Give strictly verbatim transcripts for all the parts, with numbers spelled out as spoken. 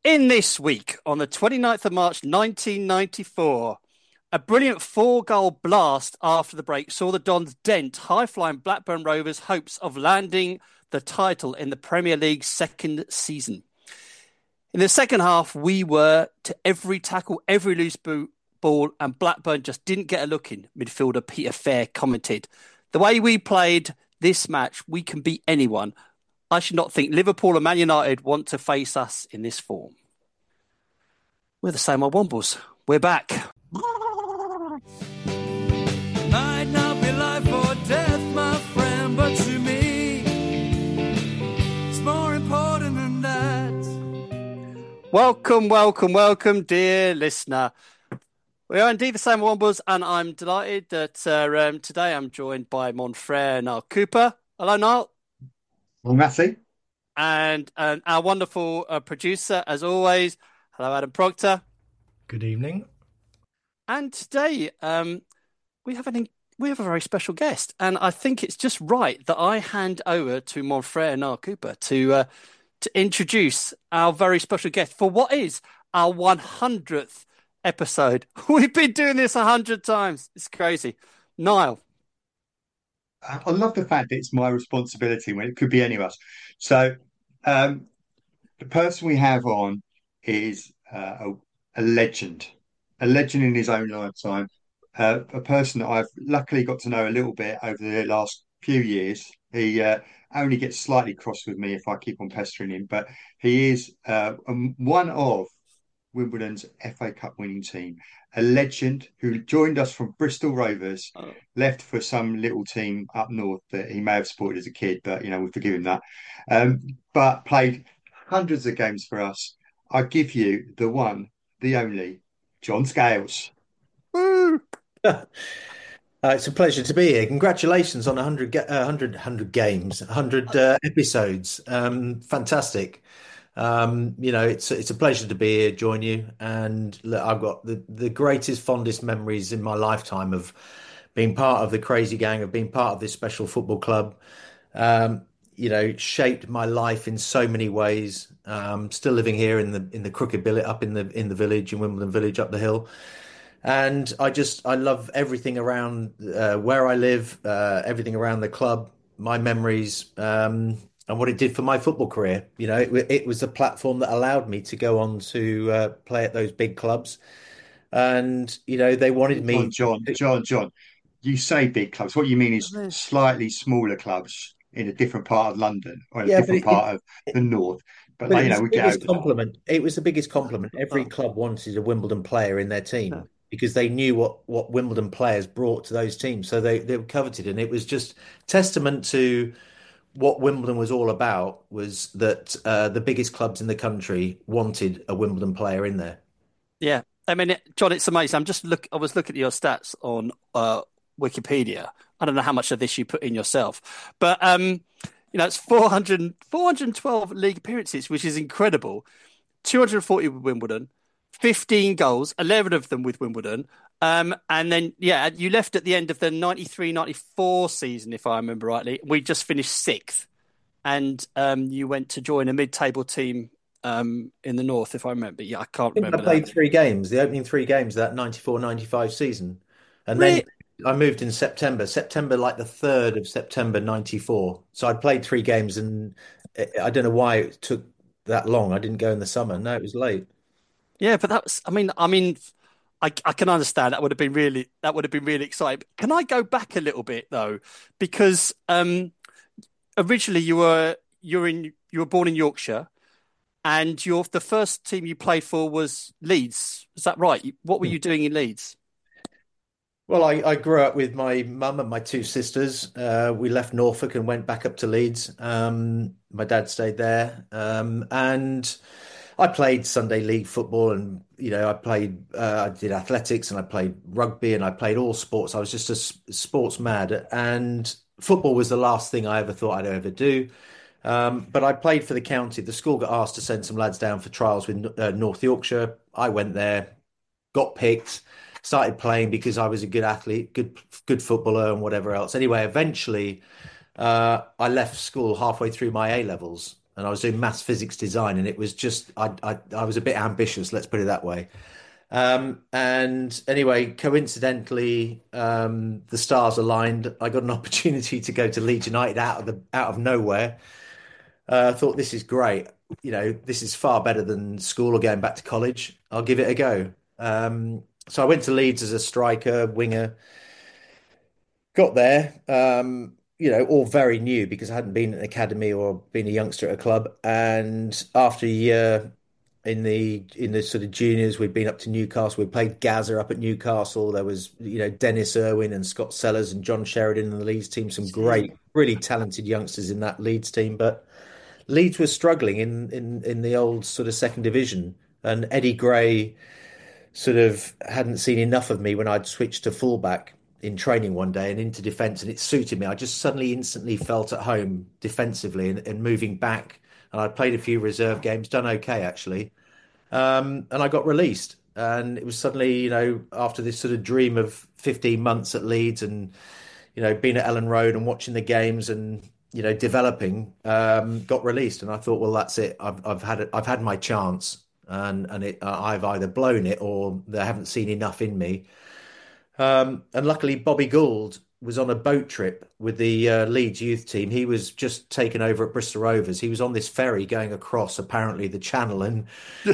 In this week, on the twenty-ninth of March nineteen ninety-four, a brilliant four-goal blast after the break saw the Dons dent high-flying Blackburn Rovers' hopes of landing the title in the Premier League's second season. In the second half, we were to every tackle, every loose ball, and Blackburn just didn't get a look in, midfielder Peter Fair commented. The way we played this match, we can beat anyone. I should not think Liverpool and Man United want to face us in this form. We're the same old Wombles. We're back. Might not be life or death, my friend, but to me, it's more important than that. Welcome, welcome, welcome, dear listener. We are indeed the same old Wombles, and I'm delighted that uh, um, today I'm joined by mon frere Niall Cooper. Hello, Niall. Well, Matthew. And, and our wonderful uh, producer, as always. Hello, Adam Proctor. Good evening. And today um, we have an we have a very special guest, and I think it's just right that I hand over to mon frere Niall Cooper to uh, to introduce our very special guest for what is our one hundredth episode. We've been doing this a hundred times. It's crazy. Niall. I love the fact that it's my responsibility when it could be any of us. So um, the person we have on is uh, a, a legend, a legend in his own lifetime, uh, a person that I've luckily got to know a little bit over the last few years. He uh, only gets slightly cross with me if I keep on pestering him, but he is uh, um, one of Wimbledon's F A Cup winning team, a legend who joined us from Bristol Rovers, Oh. left for some little team up north that he may have supported as a kid, but you know, we forgive him that. Um, but played hundreds of games for us. I give you the one, the only, John Scales. Woo! Uh, it's a pleasure to be here. Congratulations on one hundred, ga- uh, one hundred, one hundred games, one hundred uh, episodes. Um, fantastic. Um, you know, it's it's a pleasure to be here, join you, and look, I've got the, the greatest, fondest memories in my lifetime of being part of the crazy gang, of being part of this special football club. Um, you know, shaped my life in so many ways. Um, still living here in the in the Crooked Billet, up in the in the village, in Wimbledon Village, up the hill. And I just, I love everything around uh, where I live, uh, everything around the club, my memories, um, and what it did for my football career. You know, it, it was a platform that allowed me to go on to uh, play at those big clubs. And, you know, they wanted John, me. John, John, John. You say big clubs. What you mean is slightly smaller clubs in a different part of London or in a Yeah, but different it, part of the north. But but like, it you was know, the we get biggest over that. compliment. It was the biggest compliment. Every Oh. club wanted a Wimbledon player in their Yeah. team because they knew what what Wimbledon players brought to those teams. So they they were coveted, and it was just testament to what Wimbledon was all about. Was that uh, the biggest clubs in the country wanted a Wimbledon player in there. Yeah, I mean, it, John, it's amazing. I'm just look. I was looking at your stats on uh, Wikipedia. I don't know how much of this you put in yourself, but um, you know, it's four hundred, four hundred twelve league appearances, which is incredible. two hundred forty with Wimbledon, fifteen goals, eleven of them with Wimbledon. Um, and then, yeah, you left at the end of the ninety-three ninety-four season, if I remember rightly. We just finished sixth, and um, you went to join a mid-table team um, in the north, if I remember. Yeah, I can't I think I remember played that. three games, the opening three games of that ninety-four ninety-five season. And then Really? I moved in September, September, like the third of September ninety-four. So I played three games and I I don't know why it took that long. I didn't go in the summer. No, it was late. Yeah, but that's, I mean, I mean, I, I can understand that would have been really, that would have been really exciting. Can I go back a little bit though? Because um, originally you were, you were in, you were born in Yorkshire. And your the first team you played for was Leeds. Is that right? What were you doing in Leeds? Well, I, I grew up with my mum and my two sisters. Uh, we left Norfolk and went back up to Leeds. Um, my dad stayed there. Um, and I played Sunday league football and, you know, I played, uh, I did athletics and I played rugby and I played all sports. I was just a s- sports mad. And football was the last thing I ever thought I'd ever do. Um, but I played for the county. The school got asked to send some lads down for trials with uh, North Yorkshire. I went there, got picked, started playing because I was a good athlete, good good footballer, and whatever else. Anyway, eventually, uh, I left school halfway through my A levels, and I was doing maths, physics, design, and it was just I I, I was a bit ambitious, let's put it that way. Um, and anyway, coincidentally, um, the stars aligned. I got an opportunity to go to Leeds United out of the out of nowhere. Uh, I thought this is great. You know, this is far better than school or going back to college. I'll give it a go. Um, so I went to Leeds as a striker, winger. Got there, um, you know, all very new because I hadn't been at an academy or been a youngster at a club. And after a year in the in the sort of juniors, we'd been up to Newcastle. We played Gaza up at Newcastle. There was, you know, Dennis Irwin and Scott Sellers and John Sheridan in the Leeds team. Some great, really talented youngsters in that Leeds team. But Leeds was struggling in in in the old sort of second division, and Eddie Gray sort of hadn't seen enough of me when I'd switched to fullback in training one day and into defence, and it suited me. I just suddenly instantly felt at home defensively and, and moving back. And I'd played a few reserve games, done okay actually, um, and I got released. And it was suddenly, you know, after this sort of dream of fifteen months at Leeds and, you know, being at Ellen Road and watching the games and, you know, developing, um, got released. And I thought, well, that's it. I've I've had it. I've had my chance, and and it, uh, I've either blown it or they haven't seen enough in me. Um, and luckily, Bobby Gould was on a boat trip with the uh, Leeds youth team. He was just taken over at Bristol Rovers. He was on this ferry going across, apparently, the channel. And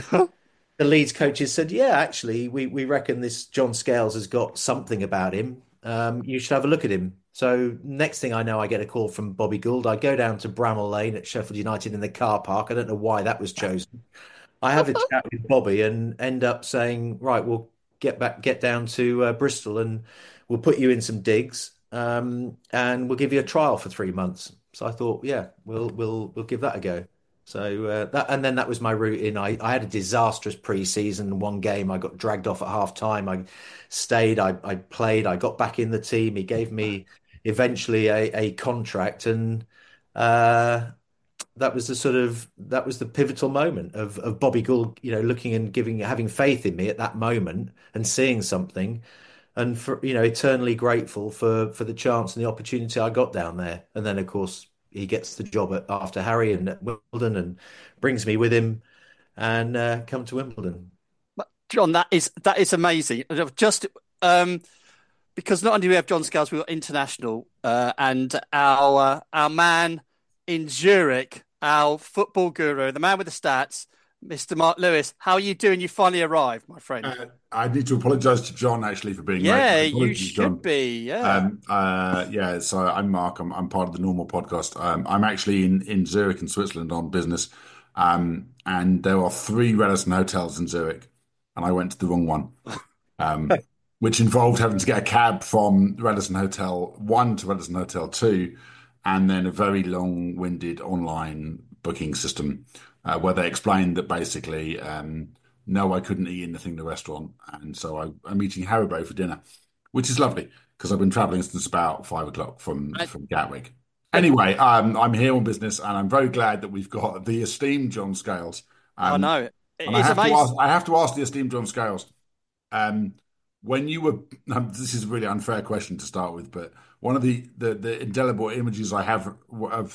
the Leeds coaches said, yeah, actually, we, we reckon this John Scales has got something about him. Um, you should have a look at him. So next thing I know, I get a call from Bobby Gould. I go down to Bramall Lane at Sheffield United in the car park. I don't know why that was chosen. I have a chat with Bobby and end up saying, right, we'll get back, get down to uh, Bristol and we'll put you in some digs, um, and we'll give you a trial for three months. So I thought, yeah, we'll we'll we'll give that a go. So uh, that and then that was my route in. I, I had a disastrous pre-season. One game, I got dragged off at half time. I stayed. I, I played. I got back in the team. He gave me eventually a, a contract, and uh, that was the sort of that was the pivotal moment of of Bobby Gould, you know, looking and giving having faith in me at that moment and seeing something, and for you know eternally grateful for for the chance and the opportunity I got down there. And then of course he gets the job at, after Harry and at Wimbledon and brings me with him and uh, come to Wimbledon. John, that is that is amazing. Just um, because not only do we have John Scales, we've got international uh, and our uh, our man in Zurich, our football guru, the man with the stats, Mister Mark Lewis. How are you doing? You finally arrived, my friend. Uh, I need to apologise to John actually for being yeah, late. you should John. be. Yeah, um, uh, yeah. So I'm Mark. I'm, I'm part of the Normal podcast. Um, I'm actually in in Zurich in Switzerland on business, um, and there are three Radisson hotels in Zurich, and I went to the wrong one, um, which involved having to get a cab from Radisson Hotel One to Radisson Hotel Two, and then a very long-winded online booking system uh, where they explained that basically, um, no, I couldn't eat anything in the restaurant. And so I, I'm eating Haribo for dinner, which is lovely because I've been traveling since about five o'clock from, I, from Gatwick. Anyway, um, I'm here on business and I'm very glad that we've got the esteemed John Scales. Um, I know. It and I is have, to amazing. ask, I have to ask the esteemed John Scales, um, when you were, um, this is a really unfair question to start with, but one of the, the, the indelible images I have of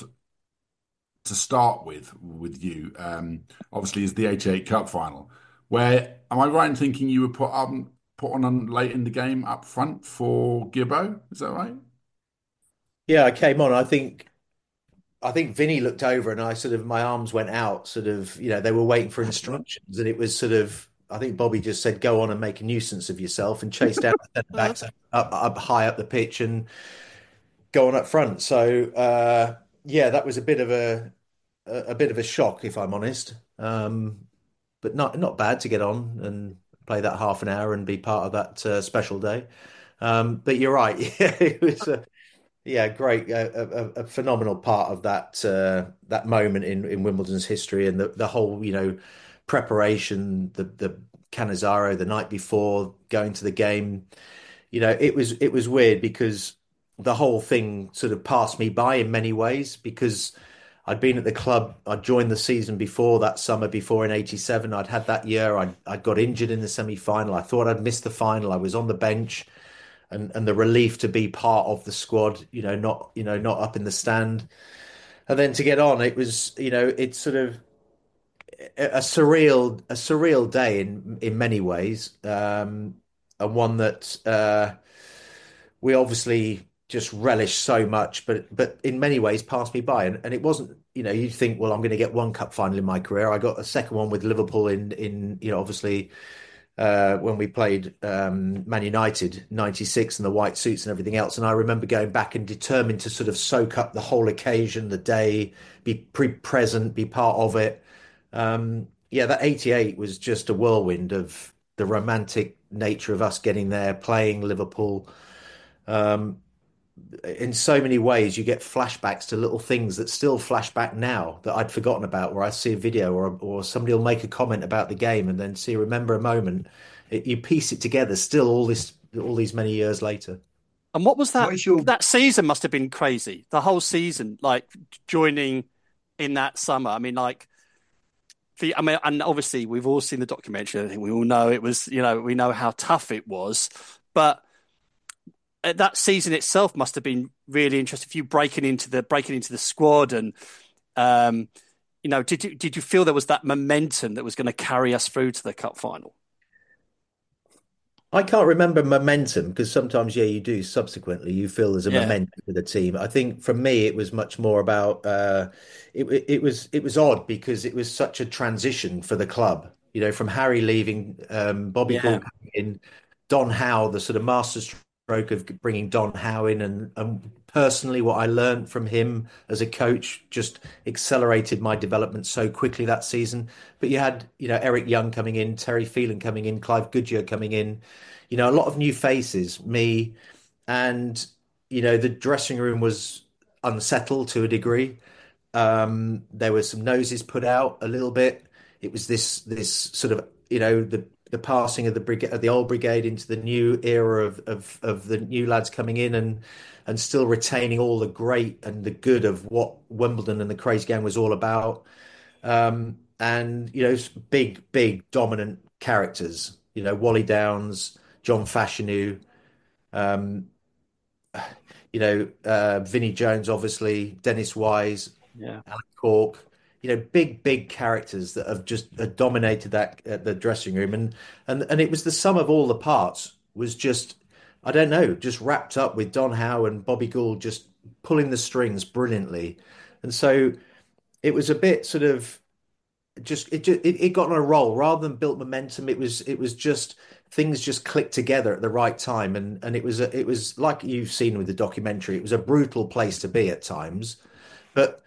to start with with you, um, obviously, is the eighty-eight Cup final. Where am I right in thinking you were put um put on late in the game up front for Gibbo? Is that right? Yeah, I came on. I think I think Vinny looked over and I sort of my arms went out. Sort of, you know, they were waiting for instructions, and it was sort of. I think Bobby just said, "Go on and make a nuisance of yourself," and chase down the centre backs up, up high up the pitch and go on up front. So uh, yeah, that was a bit of a a, a bit of a shock, if I'm honest. Um, but not not bad to get on and play that half an hour and be part of that uh, special day. Um, but you're right, yeah, it was a yeah, great, a, a, a phenomenal part of that uh, that moment in, in Wimbledon's history and the, the whole you know preparation, the the Cannizaro the night before going to the game. You know, it was it was weird because the whole thing sort of passed me by in many ways because I'd been at the club. I'd joined the season before that summer before in eighty-seven. I'd had that year. I'd, I'd got injured in the semi-final. I thought I'd missed the final. I was on the bench and, and the relief to be part of the squad, you know, not, you know, not up in the stand. and then to get on, it was, you know, it's sort of a surreal, a surreal day in in many ways, um, and one that uh, we obviously just relished so much, but but in many ways passed me by. And, and it wasn't, you know, you'd think, well, I'm going to get one cup final in my career. I got a second one with Liverpool in in you know, obviously uh, when we played um, Man United ninety-six and the white suits and everything else. And I remember going back and determined to sort of soak up the whole occasion, the day, be pre present, be part of it. Um, yeah, that eighty-eight was just a whirlwind of the romantic nature of us getting there, playing Liverpool. Um, in so many ways, you get flashbacks to little things that still flash back now that I'd forgotten about, where I see a video or or somebody will make a comment about the game and then see, remember a moment. It, you piece it together still all this all these many years later. And what was What that? is your That season must have been crazy. The whole season, like joining in that summer. I mean, like the, I mean, and obviously we've all seen the documentary. I think we all know it was, you know, we know how tough it was, but uh, that season itself must have been really interesting for you breaking into the breaking into the squad and um, you know, did you did you feel there was that momentum that was going to carry us through to the cup final? I can't remember momentum because sometimes, yeah, you do. Subsequently, you feel there's a Yeah, momentum with the team. I think for me, it was much more about uh, it. It was it was odd because it was such a transition for the club. You know, from Harry leaving, um, Bobby yeah, Gould coming in, Don Howe, the sort of masterstroke of bringing Don Howe in, and and personally, what I learned from him as a coach just accelerated my development so quickly that season. But you had, you know, Eric Young coming in, Terry Phelan coming in, Clive Goodyear coming in, you know, a lot of new faces, me, and, you know, the dressing room was unsettled to a degree. Um, there were some noses put out a little bit. It was this this sort of, you know, the the passing of the brigade, of the old brigade into the new era of of of the new lads coming in and and still retaining all the great and the good of what Wimbledon and the Crazy Gang was all about. Um, and you know, big, big, dominant characters. You know, Wally Downs, John Fashanu, um, you know, uh, Vinnie Jones, obviously, Dennis Wise, yeah. Alan Cork. You know, big, big characters that have just uh, dominated that uh, the dressing room, and and and it was the sum of all the parts was just, I don't know, just wrapped up with Don Howe and Bobby Gould just pulling the strings brilliantly, and so it was a bit sort of just it just it, it got on a roll rather than built momentum. It was it was just things just clicked together at the right time, and and it was a, it was like you've seen with the documentary. It was a brutal place to be at times, but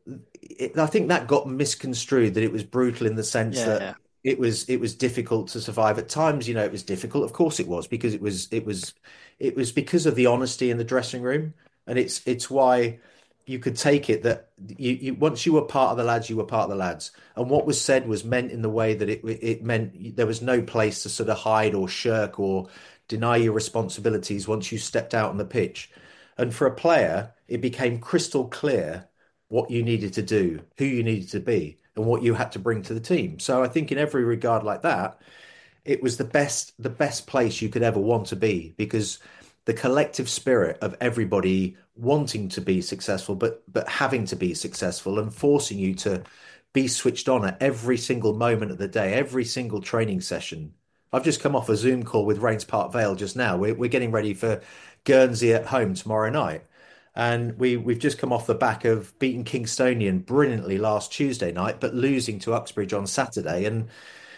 it, I think that got misconstrued that it was brutal in the sense that Yeah, it was it was difficult to survive at times. You know, it was difficult. Of course, it was because it was it was it was because of the honesty in the dressing room, and it's it's why you could take it that you, you once you were part of the lads, you were part of the lads, and what was said was meant in the way that it it meant there was no place to sort of hide or shirk or deny your responsibilities once you stepped out on the pitch. And for a player, it became crystal clear what you needed to do, who you needed to be, and what you had to bring to the team. So I think in every regard like that, it was the best the best place you could ever want to be because the collective spirit of everybody wanting to be successful but but having to be successful and forcing you to be switched on at every single moment of the day, every single training session. I've just come off a Zoom call with Rains Park Vale just now. We're, we're getting ready for Guernsey at home tomorrow night. And we, we've just come off the back of beating Kingstonian brilliantly last Tuesday night, but losing to Uxbridge on Saturday. And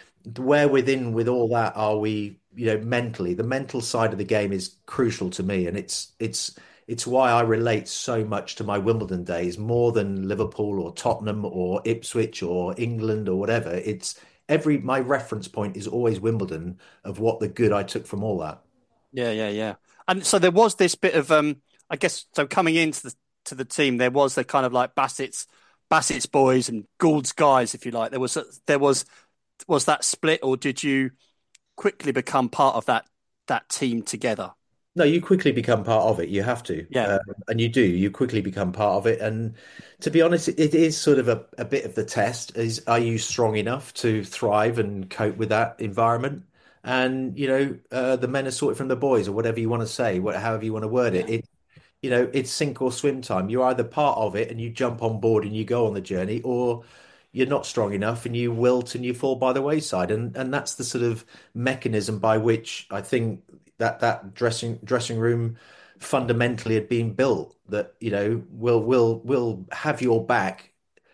where within with all that are we, you know, mentally? The mental side of the game is crucial to me, and it's it's it's why I relate so much to my Wimbledon days more than Liverpool or Tottenham or Ipswich or England or whatever. It's every my reference point is always Wimbledon of what the good I took from all that. yeah, yeah, yeah. And so there was this bit of um, I guess so coming into the to the team, there was the kind of like Bassett's Bassett's boys and Gould's guys, if you like. There was a, there was was that split, or did you quickly become part of that that team together? No, you quickly become part of it. You have to, Yeah, um, and you do. You quickly become part of it. And to be honest, it, it is sort of a, a bit of the test: is are you strong enough to thrive and cope with that environment? And you know, uh, the men are sorted from the boys, or whatever you want to say, what, however you want to word yeah, it. you know, it's sink or swim time. You're either part of it and you jump on board and you go on the journey, or you're not strong enough and you wilt and you fall by the wayside. And and that's the sort of mechanism by which I think that that dressing dressing room fundamentally had been built. That, you know, we'll we'll we'll have your back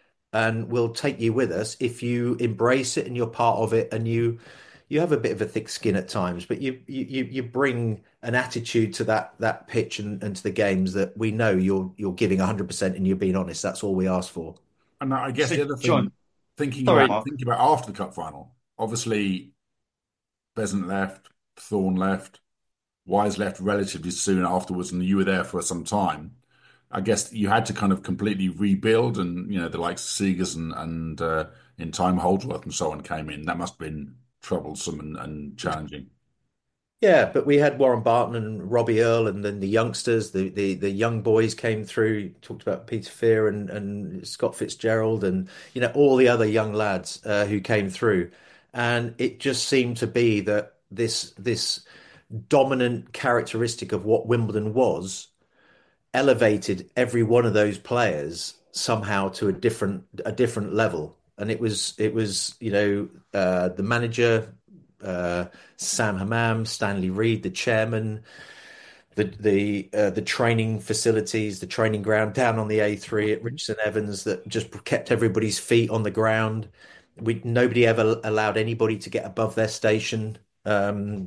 and we'll take you with us if you embrace it and you're part of it, and you you have a bit of a thick skin at times, but you you you bring an attitude to that that pitch and, and to the games that we know you're you're giving one hundred percent and you're being honest. That's all we ask for. And I guess So, the other John, thing, thinking Sorry. about Mark, thinking about after the cup final, obviously Besant left, Thorne left, Wise left relatively soon afterwards, and you were there for some time. I guess you had to kind of completely rebuild, and you know the likes of Seegers and and uh, in time Holdsworth and so on came in. That must have been troublesome and, and challenging. Yeah, but we had Warren Barton and Robbie Earle, and then the youngsters, the the the young boys came through. You talked about Peter Fear and and Scott Fitzgerald, and you know all the other young lads uh, who came through, and it just seemed to be that this this dominant characteristic of what Wimbledon was elevated every one of those players somehow to a different a different level. And it was it was you know uh, the manager, uh, Sam Hammam, Stanley Reed, the chairman, the the uh, the training facilities, the training ground down on the A three at Richardson Evans that just kept everybody's feet on the ground. We Nobody ever allowed anybody to get above their station. Um,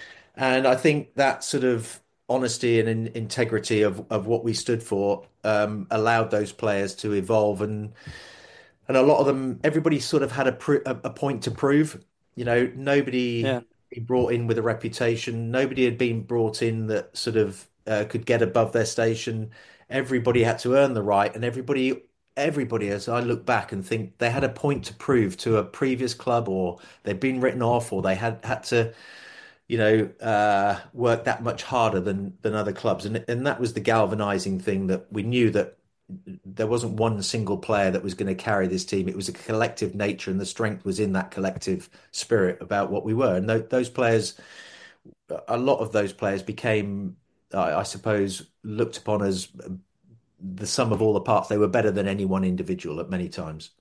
and I think that sort of honesty and in, integrity of, of what we stood for um, allowed those players to evolve. And and a lot of them, everybody sort of had a, pr a, a point to prove. You know, nobody Yeah. been brought in with a reputation. Nobody had been brought in that sort of uh, could get above their station. Everybody had to earn the right, and everybody, everybody, as I look back and think, they had a point to prove to a previous club, or they'd been written off, or they had had to you know, uh, work that much harder than than other clubs, and and that was the galvanizing thing, that we knew that there wasn't one single player that was going to carry this team. It was a collective nature, and the strength was in that collective spirit about what we were. And th those players, a lot of those players became, I, I suppose, looked upon as the sum of all the parts. They were better than any one individual at many times.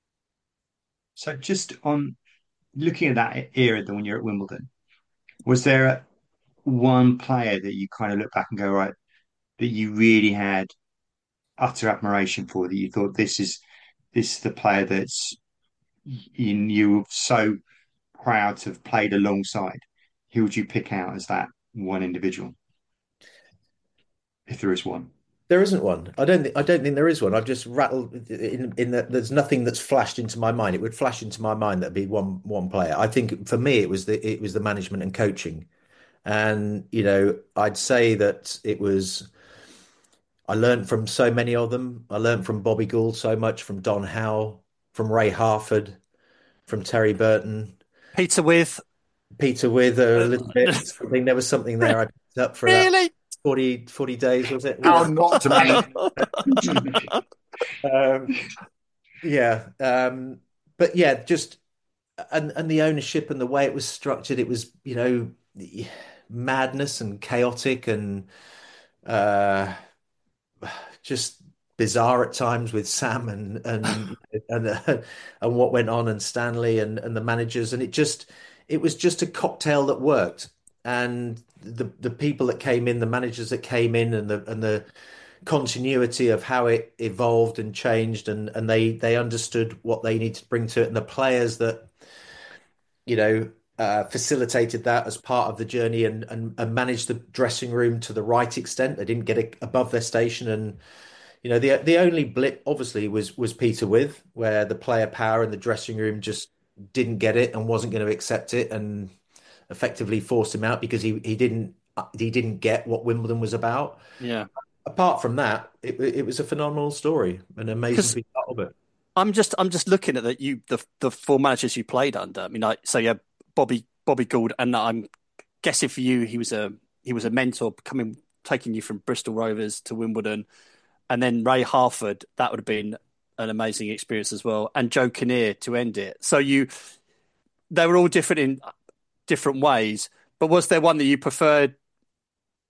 so just on looking at that era, then when you're at Wimbledon, was there a, one player that you kind of look back and go, right, that you really had utter admiration for, that you thought this is this is the player that's in you were so proud to have played alongside? Who would you pick out as that one individual, if there is one? There isn't one. I don't think I don't think there is one. I've just rattled in in that there's nothing that's flashed into my mind. It would flash into my mind that'd be one one player. I think for me it was the it was the management and coaching. And you know, I'd say that it was I learned from so many of them. I learned from Bobby Gould so much, from Don Howe, from Ray Harford, from Terry Burton, Peter with. Peter With a little bit. I think there was something there I picked up for about Really? forty forty days, was it? How not to manage? Um, yeah. Um, but yeah, just and and the ownership and the way it was structured, it was, you know, madness and chaotic and uh just bizarre at times with Sam and and and uh, and what went on, and Stanley and and the managers, and it just it was just a cocktail that worked. And the the people that came in, the managers that came in, and the and the continuity of how it evolved and changed, and and they they understood what they needed to bring to it, and the players that you know uh, facilitated that as part of the journey, and, and and managed the dressing room to the right extent. They didn't get it above their station, and you know the the only blip obviously was was Peter With, where the player power in the dressing room just didn't get it and wasn't going to accept it, and effectively forced him out because he he didn't he didn't get what Wimbledon was about. Yeah. Apart from that, it it was a phenomenal story, an amazing Because to be part of it. I'm just I'm just looking at that you the the four managers you played under. I mean, like so yeah, Bobby Bobby Gould, and I'm guessing for you he was a he was a mentor coming taking you from Bristol Rovers to Wimbledon, and then Ray Harford. That would have been an amazing experience as well, and Joe Kinnear to end it. So you they were all different in different ways, but was there one that you preferred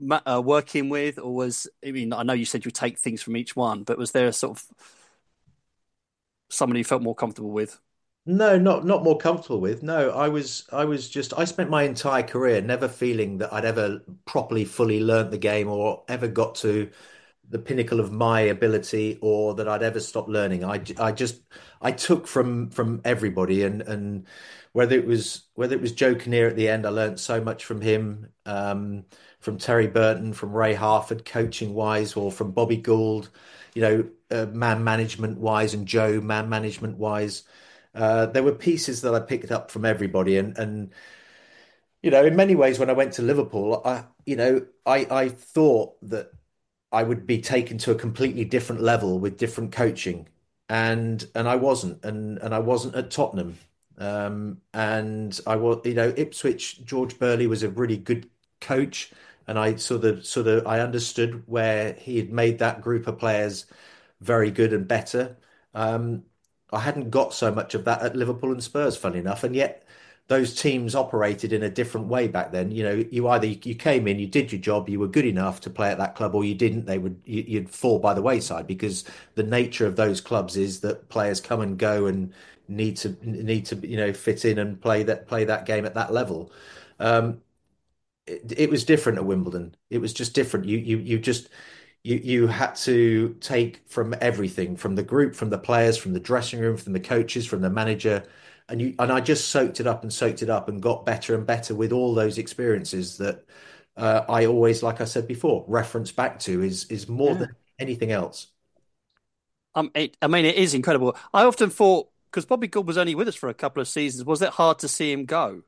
uh, working with, or was I mean, I know you said you take things from each one, but was there a sort of somebody you felt more comfortable with? No, not not more comfortable with. No, I was I was just I spent my entire career never feeling that I'd ever properly fully learnt the game or ever got to the pinnacle of my ability or that I'd ever stop learning. I, I just I took from from everybody and and whether it was whether it was Joe Kinnear at the end, I learned so much from him, um, from Terry Burton, from Ray Harford, coaching wise, or from Bobby Gould, you know, uh, man management wise, and Joe man management wise. Uh, there were pieces that I picked up from everybody, and and you know, in many ways, when I went to Liverpool, I you know, I I thought that I would be taken to a completely different level with different coaching, and and I wasn't, and and I wasn't at Tottenham, um, and I was, you know, Ipswich. George Burley was a really good coach, and I sort of sort of I understood where he had made that group of players very good and better. Um, I hadn't got so much of that at Liverpool and Spurs, funny enough, and yet those teams operated in a different way back then. You know, you either you came in, you did your job, you were good enough to play at that club, or you didn't. They would you, you'd fall by the wayside because the nature of those clubs is that players come and go and need to need to you know fit in and play that play that game at that level. Um, it, it was different at Wimbledon. It was just different. You you you just you you had to take from everything, from the group, from the players, from the dressing room, from the coaches, from the manager, and you and I just soaked it up and soaked it up and got better and better with all those experiences that uh, I always, like I said before, reference back to is is more Yeah. than anything else. Um, it, I mean, it is incredible. I often thought because Bobby Gould was only with us for a couple of seasons, was it hard to see him go?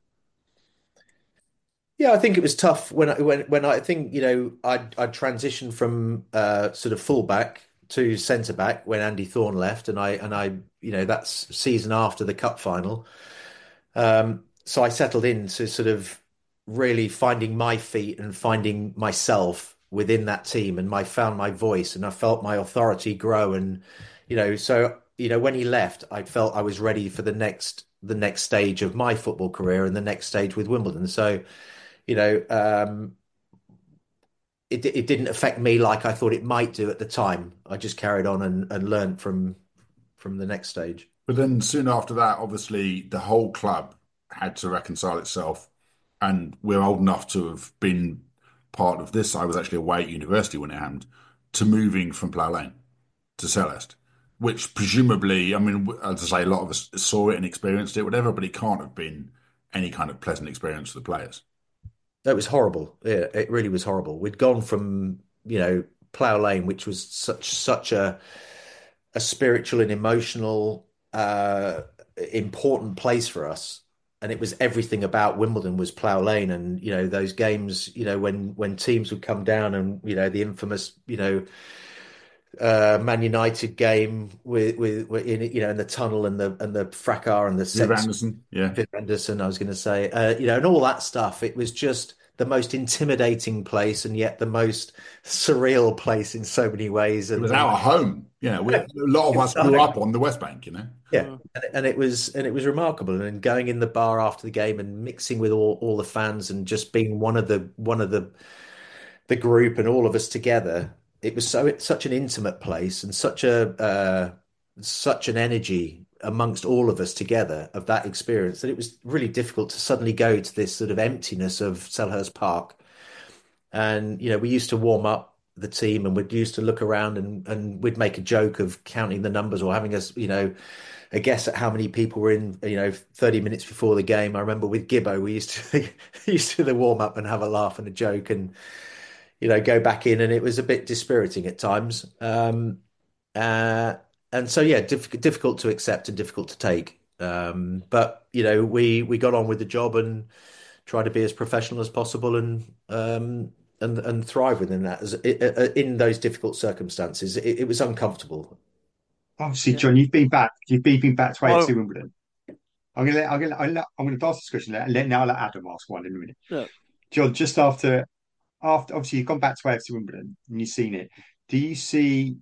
Yeah, I think it was tough when I when when I think you know I I transitioned from uh, sort of fullback to centre back when Andy Thorne left, and I and I you know that's season after the cup final. Um, so I settled into sort of really finding my feet and finding myself within that team, and I found my voice, and I felt my authority grow, and you know so you know when he left, I felt I was ready for the next the next stage of my football career and the next stage with Wimbledon. So you know, um, it it didn't affect me like I thought it might do at the time. I just carried on and, and learned from from the next stage. But then soon after that, obviously, the whole club had to reconcile itself. And we're old enough to have been part of this. I was actually away at university when it happened, to moving from Plough Lane to Selhurst, which presumably, I mean, as I say, a lot of us saw it and experienced it, whatever, but it can't have been any kind of pleasant experience for the players. That was horrible. Yeah, it really was horrible. We'd gone from, you know, Plough Lane, which was such such a a spiritual and emotional uh important place for us. And it was everything about Wimbledon was Plough Lane. And, you know, those games, you know, when when teams would come down and, you know, the infamous, you know, uh, Man United game with, with with in you know in the tunnel and the and the fracas and the Viv sets Anderson, yeah. Viv Anderson, I was going to say, uh, you know, and all that stuff. It was just the most intimidating place, and yet the most surreal place in so many ways. It And, was and our home. You know, we, a lot of us grew up on the West Bank, you know. yeah, Mm. and, and it was and it was remarkable. And going in the bar after the game and mixing with all, all the fans and just being one of the one of the the group and all of us together. It was so it's such an intimate place and such a uh, such an energy amongst all of us together of that experience that it was really difficult to suddenly go to this sort of emptiness of Selhurst Park. And you know, we used to warm up the team and we'd used to look around and and we'd make a joke of counting the numbers or having us, you know, a guess at how many people were in, you know, thirty minutes before the game. I remember with Gibbo, we used to used to the warm up and have a laugh and a joke and you know, go back in, and it was a bit dispiriting at times. Um, uh, and so, yeah, diff difficult to accept and difficult to take. Um, but you know, we we got on with the job and tried to be as professional as possible, and um, and and thrive within that. As in those difficult circumstances, it, it was uncomfortable. Obviously, Yeah. John, you've been back. You've been, been back to Well, A F C Wimbledon. I'm gonna let, I'm gonna, I'm gonna, I'm gonna ask this question. Let, let now I'll let Adam ask one in a minute. yeah. John, just after, after obviously you've gone back to A F C Wimbledon and you've seen it. Do you see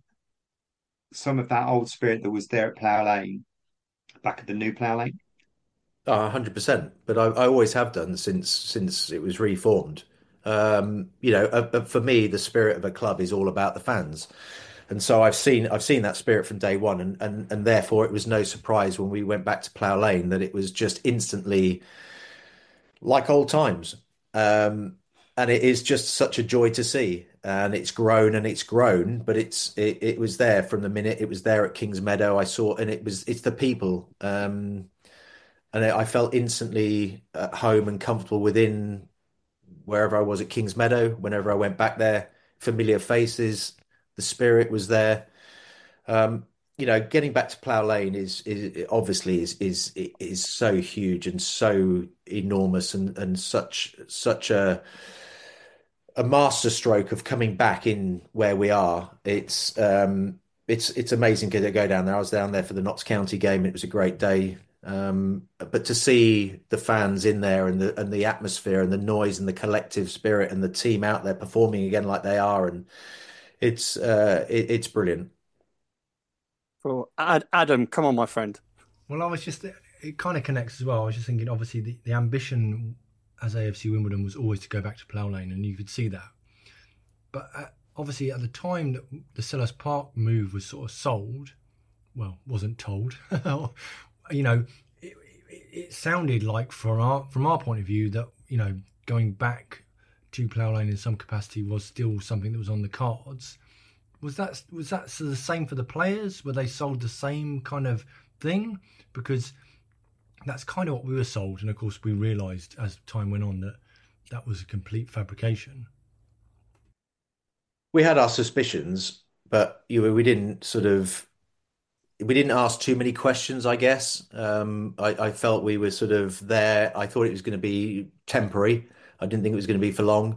some of that old spirit that was there at Plough Lane back at the new Plough Lane? Oh, one hundred percent. But I, I always have done since since it was reformed. Um, you know, uh, uh, for me, the spirit of a club is all about the fans. And so I've seen I've seen that spirit from day one, and and and therefore it was no surprise when we went back to Plough Lane that it was just instantly like old times. Um, and it is just such a joy to see. And it's grown and it's grown, but it's it, it was there from the minute it was there at Kings Meadow. I saw, and it was it's the people. Um, and I felt instantly at home and comfortable within wherever I was at Kings Meadow. Whenever I went back there, familiar faces, the spirit was there. Um, you know, getting back to Plough Lane is is obviously is is is so huge and so enormous and and such such a a masterstroke of coming back in where we are. It's um it's it's amazing to go down there. I was down there for the Notts County game. It was a great day. Um, but to see the fans in there and the and the atmosphere and the noise and the collective spirit and the team out there performing again like they are, and it's uh it, it's brilliant. Well, Ad- Adam, come on, my friend. Well, I was just, it kind of connects as well. I was just thinking, obviously, the, the ambition as A F C Wimbledon was always to go back to Plough Lane, and you could see that. But uh, obviously, at the time that the Selhurst Park move was sort of sold, well, wasn't told, you know, it, it, it sounded like, from our, from our point of view, that, you know, going back to Plough Lane in some capacity was still something that was on the cards. Was that was that the same for the players? Were they sold the same kind of thing? Because that's kind of what we were sold, and of course we realised as time went on that that was a complete fabrication. We had our suspicions, but you know, we didn't sort of we didn't ask too many questions, I guess. Um, I, I felt we were sort of there. I thought it was going to be temporary. I didn't think it was going to be for long.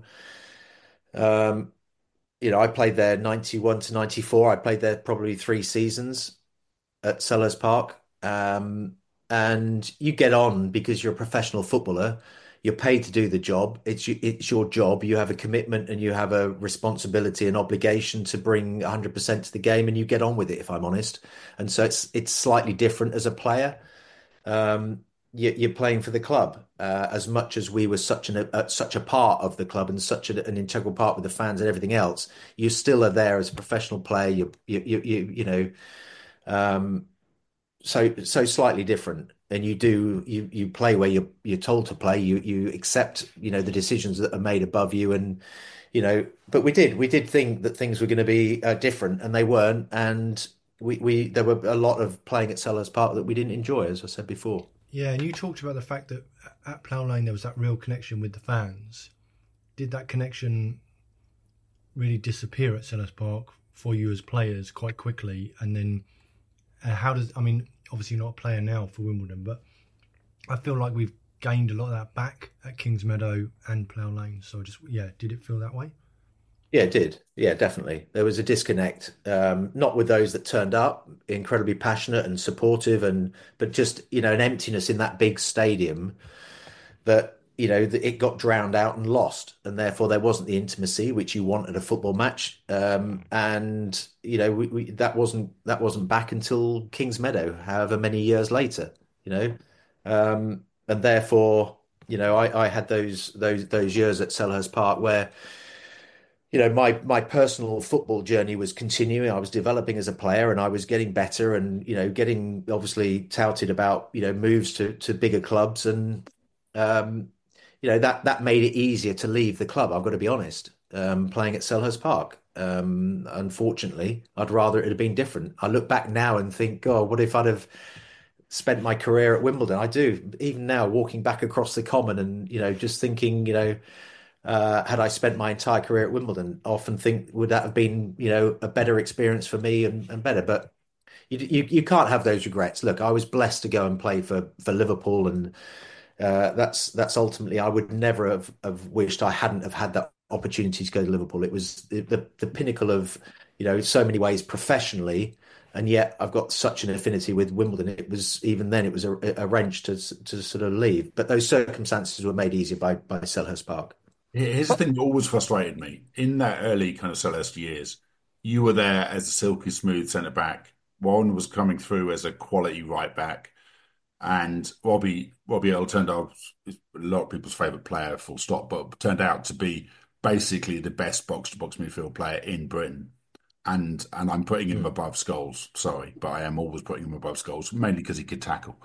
Um, you know, I played there ninety-one to ninety-four. I played there probably three seasons at Selhurst Park. Um, and you get on because you're a professional footballer. You're paid to do the job. It's you, it's your job. You have a commitment and you have a responsibility and obligation to bring one hundred percent to the game, and you get on with it, if I'm honest. And so it's it's slightly different as a player. Um, you, you're playing for the club uh, as much as we were such an uh, such a part of the club and such a, an integral part with the fans and everything else. You still are there as a professional player. You you you you, you know. Um, so so slightly different, and you do you you play where you're you're told to play. You you accept you know the decisions that are made above you, and you know. But we did we did think that things were going to be uh, different, and they weren't. And we we there were a lot of playing at Selhurst Park that we didn't enjoy, as I said before. Yeah, and you talked about the fact that at Plough Lane there was that real connection with the fans. Did that connection really disappear at Selhurst Park for you as players quite quickly? And then uh, how does, I mean, obviously you're not a player now for Wimbledon, but I feel like we've gained a lot of that back at Kings Meadow and Plough Lane. So just, yeah, did it feel that way? Yeah, it did. Yeah, definitely. There was a disconnect, um, not with those that turned up, incredibly passionate and supportive, and but just, you know, an emptiness in that big stadium that, you know, that it got drowned out and lost, and therefore there wasn't the intimacy which you want at a football match. Um, and you know, we, we that wasn't that wasn't back until Kings Meadow, however many years later, you know, um, and therefore, you know, I, I had those those those years at Selhurst Park where, you know, my my personal football journey was continuing. I was developing as a player, and I was getting better, and you know, getting obviously touted about, you know, moves to to bigger clubs, and um, you know, that that made it easier to leave the club. I've got to be honest. Um, playing at Selhurst Park, um, unfortunately, I'd rather it had been different. I look back now and think, God, what if I'd have spent my career at Wimbledon? I do, even now, walking back across the common, and you know, just thinking, you know. Uh, had I spent my entire career at Wimbledon, I often think would that have been, you know, a better experience for me and, and better. But you, you you can't have those regrets. Look, I was blessed to go and play for for Liverpool, and uh, that's that's ultimately I would never have, have wished I hadn't have had that opportunity to go to Liverpool. It was the, the the pinnacle of, you know, in so many ways professionally, and yet I've got such an affinity with Wimbledon. It was even then it was a, a wrench to to sort of leave. But those circumstances were made easier by by Selhurst Park. Here's the thing that always frustrated me. In that early kind of Selhurst years, you were there as a silky smooth centre back. Warren was coming through as a quality right back. And Robbie Robbie Earle turned out a lot of people's favourite player, full stop, but turned out to be basically the best box-to-box midfield player in Britain. And and I'm putting him Mm. above Scholes, sorry, but I am always putting him above Scholes, mainly because he could tackle.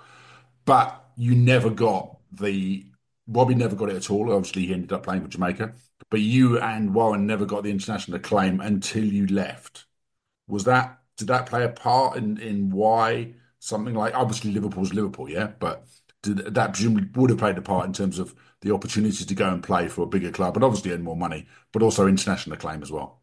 But you never got the Robbie never got it at all. Obviously, he ended up playing for Jamaica. But you and Warren never got the international acclaim until you left. Was that did that play a part in in why something like obviously Liverpool's Liverpool, yeah? But did, that presumably would have played a part in terms of the opportunity to go and play for a bigger club and obviously earn more money, but also international acclaim as well.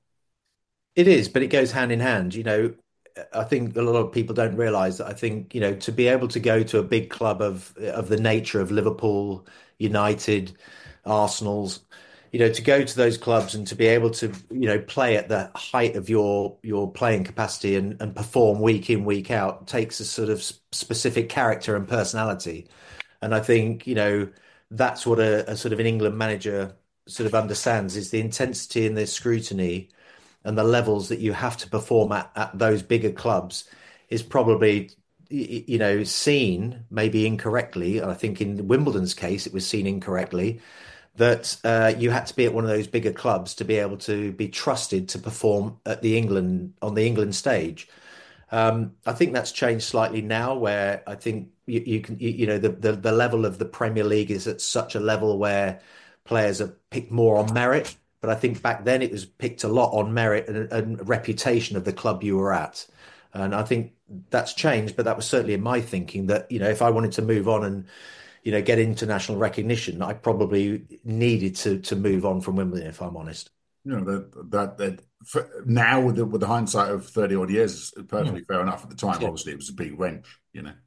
It is, but it goes hand in hand. You know, I think a lot of people don't realize that I think, you know, to be able to go to a big club of of the nature of Liverpool, United, Arsenal's, you know, to go to those clubs and to be able to, you know, play at the height of your your playing capacity and, and perform week in, week out takes a sort of s- specific character and personality. And I think, you know, that's what a, a sort of an England manager sort of understands is the intensity and the scrutiny and the levels that you have to perform at, at those bigger clubs is probably, you know, seen maybe incorrectly. I think in Wimbledon's case, it was seen incorrectly that uh, you had to be at one of those bigger clubs to be able to be trusted to perform at the England on the England stage. Um, I think that's changed slightly now, where I think you, you can, you, you know, the, the the level of the Premier League is at such a level where players are picked more on merit. But I think back then it was picked a lot on merit and, and reputation of the club you were at. And I think that's changed, but that was certainly in my thinking that, you know, if I wanted to move on and, you know, get international recognition, I probably needed to to move on from Wimbledon, if I'm honest. You know, that that that for, now with the with the hindsight of thirty odd years is Mm. perfectly fair enough. At the time, Yeah. obviously, it was a big wrench, you know.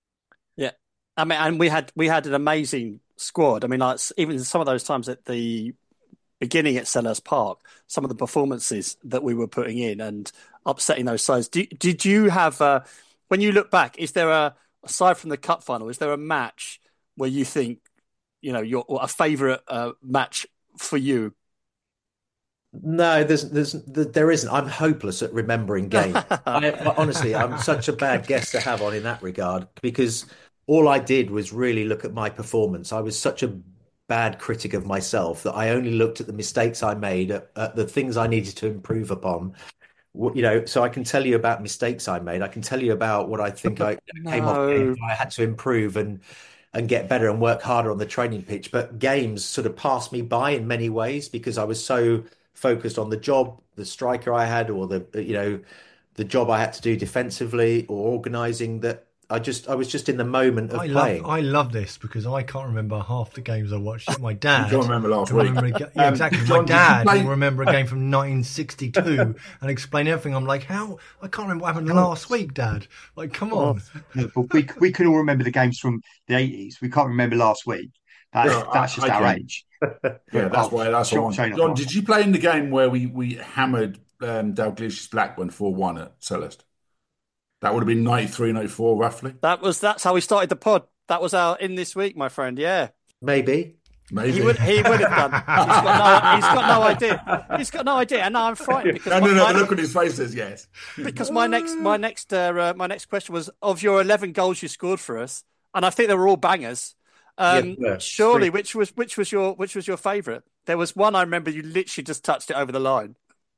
Yeah, I mean, and we had we had an amazing squad. I mean, like even some of those times at the beginning at Selhurst Park, some of the performances that we were putting in and upsetting those sides. Did, did you have, uh, when you look back, is there a, aside from the cup final, is there a match where you think, you know, your or a favourite uh, match for you? No, there's, there's, there isn't. I'm hopeless at remembering games. I, honestly, I'm such a bad guest to have on in that regard because all I did was really look at my performance. I was such a bad critic of myself that I only looked at the mistakes I made, at, at the things I needed to improve upon. Wh- You know, so I can tell you about mistakes I made. I can tell you about what I think I came off games No. I had to improve and and get better and work harder on the training pitch. But games sort of passed me by in many ways because I was so focused on the job, the striker I had, or the you know the job I had to do defensively or organising that I just I was just in the moment I of love playing. I love this because I can't remember half the games I watched. My You dad can't remember last can week. remember a ga- yeah, Um, exactly. John, My did you dad play- will remember a game from nineteen sixty-two and explain everything. I'm like, how? I can't remember what happened last week, Dad. Like, come on. Yeah, but we we can all remember the games from the eighties. We can't remember last week. That's Yeah, that's I, just I our can. age. Yeah, that's Oh, why. That's Sean, what I Shane, want. I John, can't. did you play in the game where we we hammered um, Dalglish Blackburn four one at Selhurst? That would have been ninety-three, ninety-four, roughly. That was, that's how we started the pod. That was our in this week, my friend. Yeah. Maybe. He Maybe. would he would have done. He's got no he's got no idea. He's got no idea. And now I'm frightened because No, no, my, no. my- The look on his face says yes. because my next my next uh, uh, my next question was of your eleven goals you scored for us, and I think they were all bangers. Um, Yeah, yeah. surely, which was which was your which was your favourite? There was one I remember you literally just touched it over the line.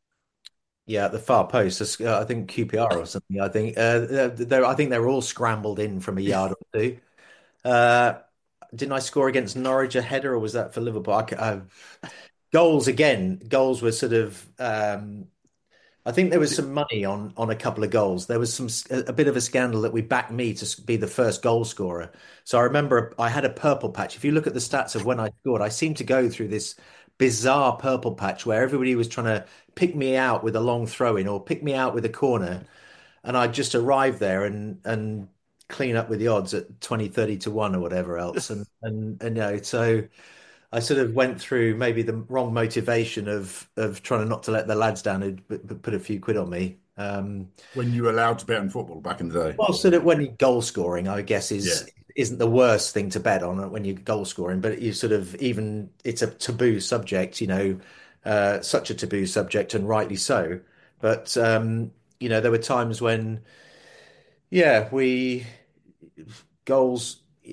Yeah, at the far post. That's, uh, I think Q P R or something. I think uh, they're, I think they were all scrambled in from a yard or two. Uh, didn't I score against Norwich a header, or was that for Liverpool? I, ca- uh, goals again. Goals were sort of. Um, I think there was some money on on a couple of goals. There was some a bit of a scandal that we backed me to be the first goal scorer. So I remember I had a purple patch. If you look at the stats of when I scored, I seemed to go through this bizarre purple patch where everybody was trying to pick me out with a long throw in or pick me out with a corner, and I just arrived there and and clean up with the odds at twenty, thirty to one or whatever else. And and and you know, so I sort of went through maybe the wrong motivation of of trying not to let the lads down who'd p- p- put a few quid on me. Um, When you were allowed to bet on football back in the day. well, sort of when goal scoring, I guess, is Yeah. isn't the worst thing to bet on when you're goal scoring, but you sort of even it's a taboo subject, you know, uh, such a taboo subject, and rightly so. But um, you know, there were times when, yeah, we goals.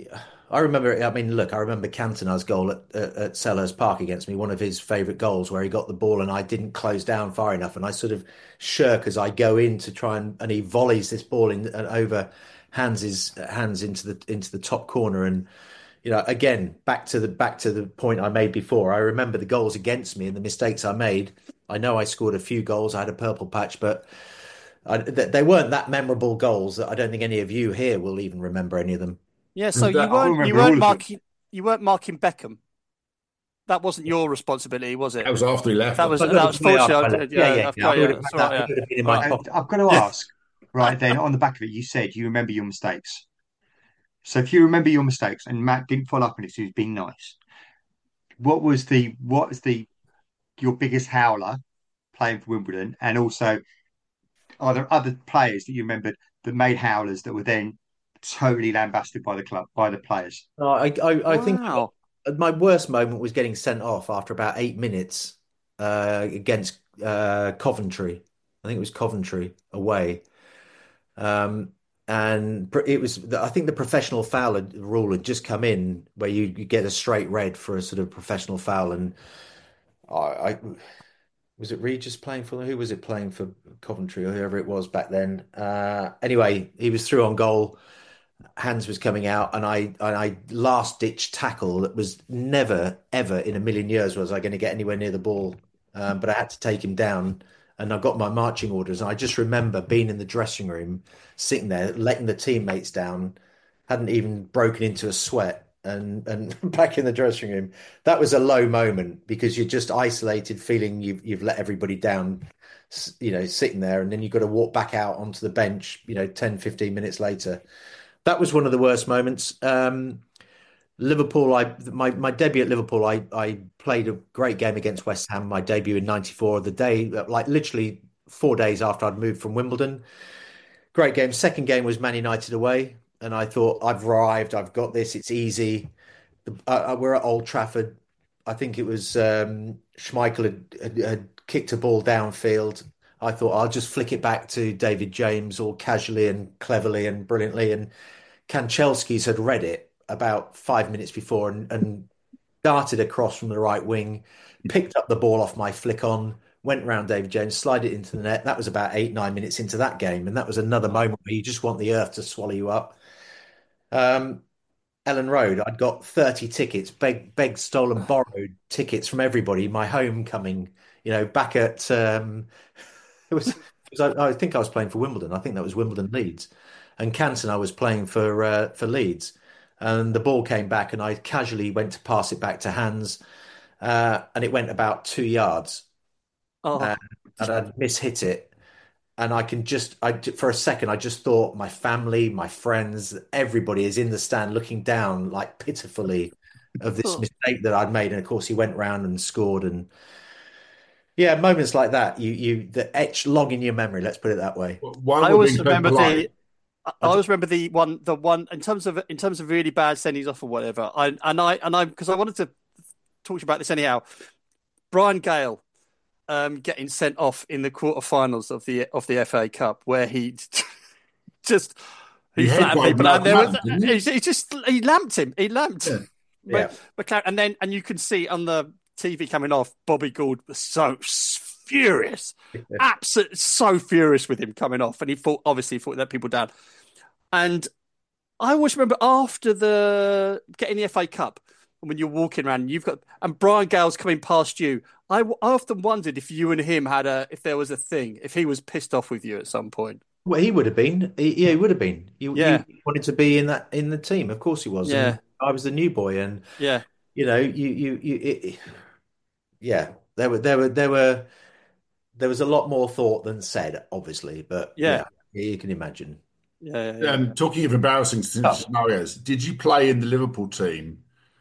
I remember. I mean, look, I remember Cantona's goal at, at, at Selhurst Park against me. One of his favourite goals, where he got the ball and I didn't close down far enough, and I sort of shirk as I go in to try and and he volleys this ball in and over Hans's hands into the into the top corner. And you know, again, back to the back to the point I made before. I remember the goals against me and the mistakes I made. I know I scored a few goals. I had a purple patch, but I, they weren't that memorable goals that I don't think any of you here will even remember any of them. Yeah, so That- you weren't you remember all weren't of them. marking you weren't marking Beckham. That wasn't your responsibility, was it? That was after he left. That was But that was way fortunate. after I I left. did, Yeah, yeah, yeah, I've yeah. got I you. would have, That's that right, would yeah. have been in my Right. pocket. I, I've got to ask, right then, on the back of it, you said you remember your mistakes. So if you remember your mistakes, and Matt didn't follow up on it, so he was being nice. What was the what was the your biggest howler playing for Wimbledon, and also are there other players that you remembered that made howlers that were then totally lambasted by the club by the players? No, I, I, I think Wow. my worst moment was getting sent off after about eight minutes uh, against uh, Coventry. I think it was Coventry away. Um, and pr- it was, I think the professional foul had- rule had just come in where you, you get a straight red for a sort of professional foul. And I, I was it Regis playing for who was it playing for Coventry or whoever it was back then? Uh, anyway, he was through on goal. Hands was coming out, and I and I last ditch tackle that was never ever in a million years was I going to get anywhere near the ball, um, but I had to take him down, and I got my marching orders. And I just remember being in the dressing room, sitting there, letting the teammates down, hadn't even broken into a sweat, and and back in the dressing room. That was a low moment because you're just isolated, feeling you've you've let everybody down, you know, sitting there, and then you've got to walk back out onto the bench, you know, ten fifteen minutes later. That was one of the worst moments. Um, Liverpool, I my my debut at Liverpool, I I played a great game against West Ham. My debut in ninety-four, the day like literally four days after I'd moved from Wimbledon. Great game. Second game was Man United away, and I thought I've arrived. I've got this. It's easy. Uh, uh, we're at Old Trafford. I think it was um, Schmeichel had, had, had kicked a ball downfield. I thought I'll just flick it back to David James all casually and cleverly and brilliantly, and Kanchelskis had read it about five minutes before and, and darted across from the right wing, picked up the ball off my flick on, went round David James, slid it into the net. That was about eight, nine minutes into that game. And that was another moment where you just want the earth to swallow you up. Um, Ellen Road, I'd got thirty tickets, begged, begged, stolen, borrowed tickets from everybody. My homecoming, you know, back at, um, it was, it was I, I think I was playing for Wimbledon. I think that was Wimbledon Leeds. And Canton, I was playing for uh, for Leeds, and the ball came back, and I casually went to pass it back to Hans, uh, and it went about two yards, Oh, uh, and I'd mishit it, and I can just, I for a second, I just thought my family, my friends, everybody is in the stand looking down like pitifully of this oh. mistake that I'd made, and of course he went round and scored, and yeah, moments like that, you you that etch long in your memory. Let's put it that way. Why I were always being so remember polite? the. I I always remember the one, the one in terms of in terms of really bad sendings off or whatever. I and I and I because I wanted to talk to you about this anyhow. Brian Gale um, getting sent off in the quarterfinals of the of the F A Cup, where he just he He flattened headbutted people, and there was Malcolm, didn't he? he, he just he lamped him. He lamped. Yeah. Yeah. But, but and then and you can see on the T V coming off, Bobby Gould was so furious, absolutely so furious with him coming off, and he thought obviously he thought that people down. And I always remember after the getting the F A Cup, when you're walking around, and you've got and Brian Gale's coming past you. I, I often wondered if you and him had a if there was a thing, if he was pissed off with you at some point. Well, he would have been. He, yeah, he would have been. You, Yeah. you wanted to be in that in the team, of course he was. Yeah. And I was the new boy, and Yeah, you know, you you you. It, yeah, there were there were there were there was a lot more thought than said, obviously, but Yeah. yeah, you can imagine. yeah, yeah. yeah. Um, talking of embarrassing scenarios, did you play in the Liverpool team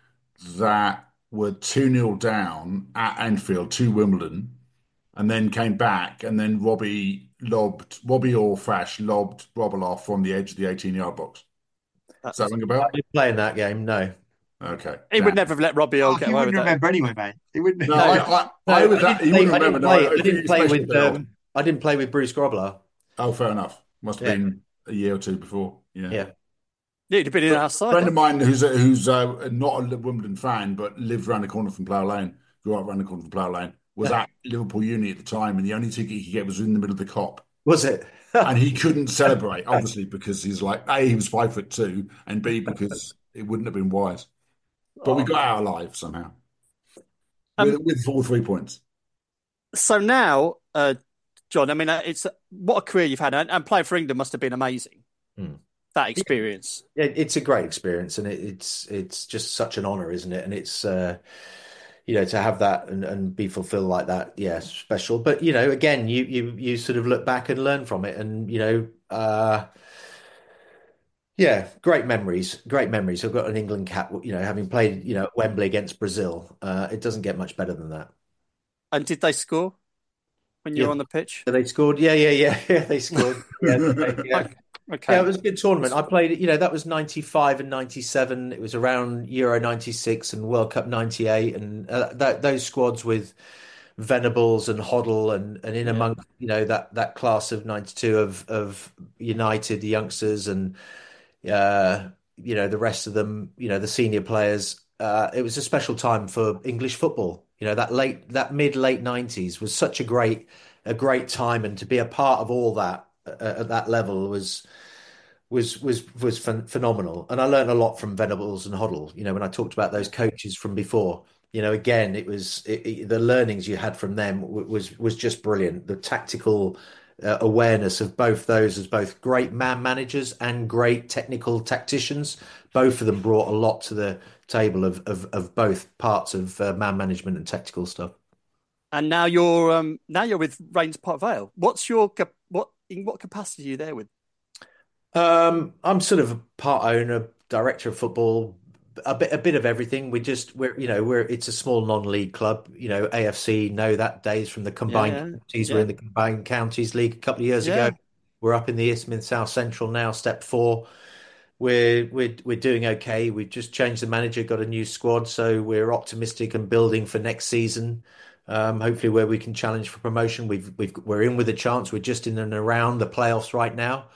that were two nil down at Anfield to Wimbledon and then came back and then Robbie lobbed, Robbie or Frash lobbed Robiloff from the edge of the eighteen-yard box? Does that ring a I bell? didn't play in that game, no. Okay. He would never have let Robbie Oh, O get he away wouldn't with that. remember anyway, mate. He wouldn't. No, I, I, I No, was I that. didn't He play, wouldn't I remember. didn't No, play, I I didn't think play especially with Bill. um, I didn't play with Bruce Grobbelaar. Oh, fair enough. Must have Yeah. been a year or two before. Yeah. Yeah. Yeah, you'd have been in A outside friend of then. mine who's a, who's uh, not a Wimbledon fan, but lived around the corner from Plough Lane, grew up around the corner from Plough Lane, was at Liverpool Uni at the time, and the only ticket he could get was in the middle of the Kop. Was it? And he couldn't celebrate, obviously, because he's like, A, he was five foot two, and B, because it wouldn't have been wise. But we Oh. got out alive somehow with Um, with all three points. so now, uh, John, I mean, uh, it's what a career you've had, and, and playing for England must have been amazing. Hmm. That experience. It, it's a great experience, and it, it's it's just such an honor, isn't it? And it's uh, you know to have that and, and be fulfilled like that, yeah, special. But you know, again, you you you sort of look back and learn from it, and you know, uh, yeah, great memories, great memories. I've got an England cap, you know, having played, you know, at Wembley against Brazil. Uh, it doesn't get much better than that. And did they score when you Yeah, were on the pitch? they scored. Yeah, yeah, yeah, yeah. They scored. Yeah, they- yeah. Okay. Yeah, it Okay. was a good tournament. I played it, you know, that was ninety-five and ninety-seven. It was around Euro ninety-six and World Cup ninety-eight. And uh, that, those squads with Venables and Hoddle and, and in Yeah. among, you know, that, that class of ninety-two of, of United, the youngsters and, uh, you know, the rest of them, you know, the senior players. Uh, it was a special time for English football. You know, that late, that mid late nineties was such a great, a great time. And to be a part of all that uh, at that level was was was was phen phenomenal. And I learned a lot from Venables and Hoddle. You know, when I talked about those coaches from before, you know, again, it was it, it, the learnings you had from them w- was was just brilliant. The tactical uh, awareness of both those as both great man managers and great technical tacticians. Both of them brought a lot to the table of of, of both parts of uh, man management and tactical stuff. And now you're um now you're with Rangers Park Vale. What's your cap- what in what capacity are you there with? Um, I'm sort of a part owner, director of football, a bit a bit of everything. We just we're you know we're it's a small non-league club. You know, A F C know that days from the combined Yeah, counties. We're yeah, in the combined counties league a couple of years ago. yeah. We're up in the Isthmian South Central now, step four. We're we're we're doing okay. We've just changed the manager, got a new squad, so we're optimistic and building for next season. Um, hopefully where we can challenge for promotion. We've we've we're in with a chance. We're just in and around the playoffs right now.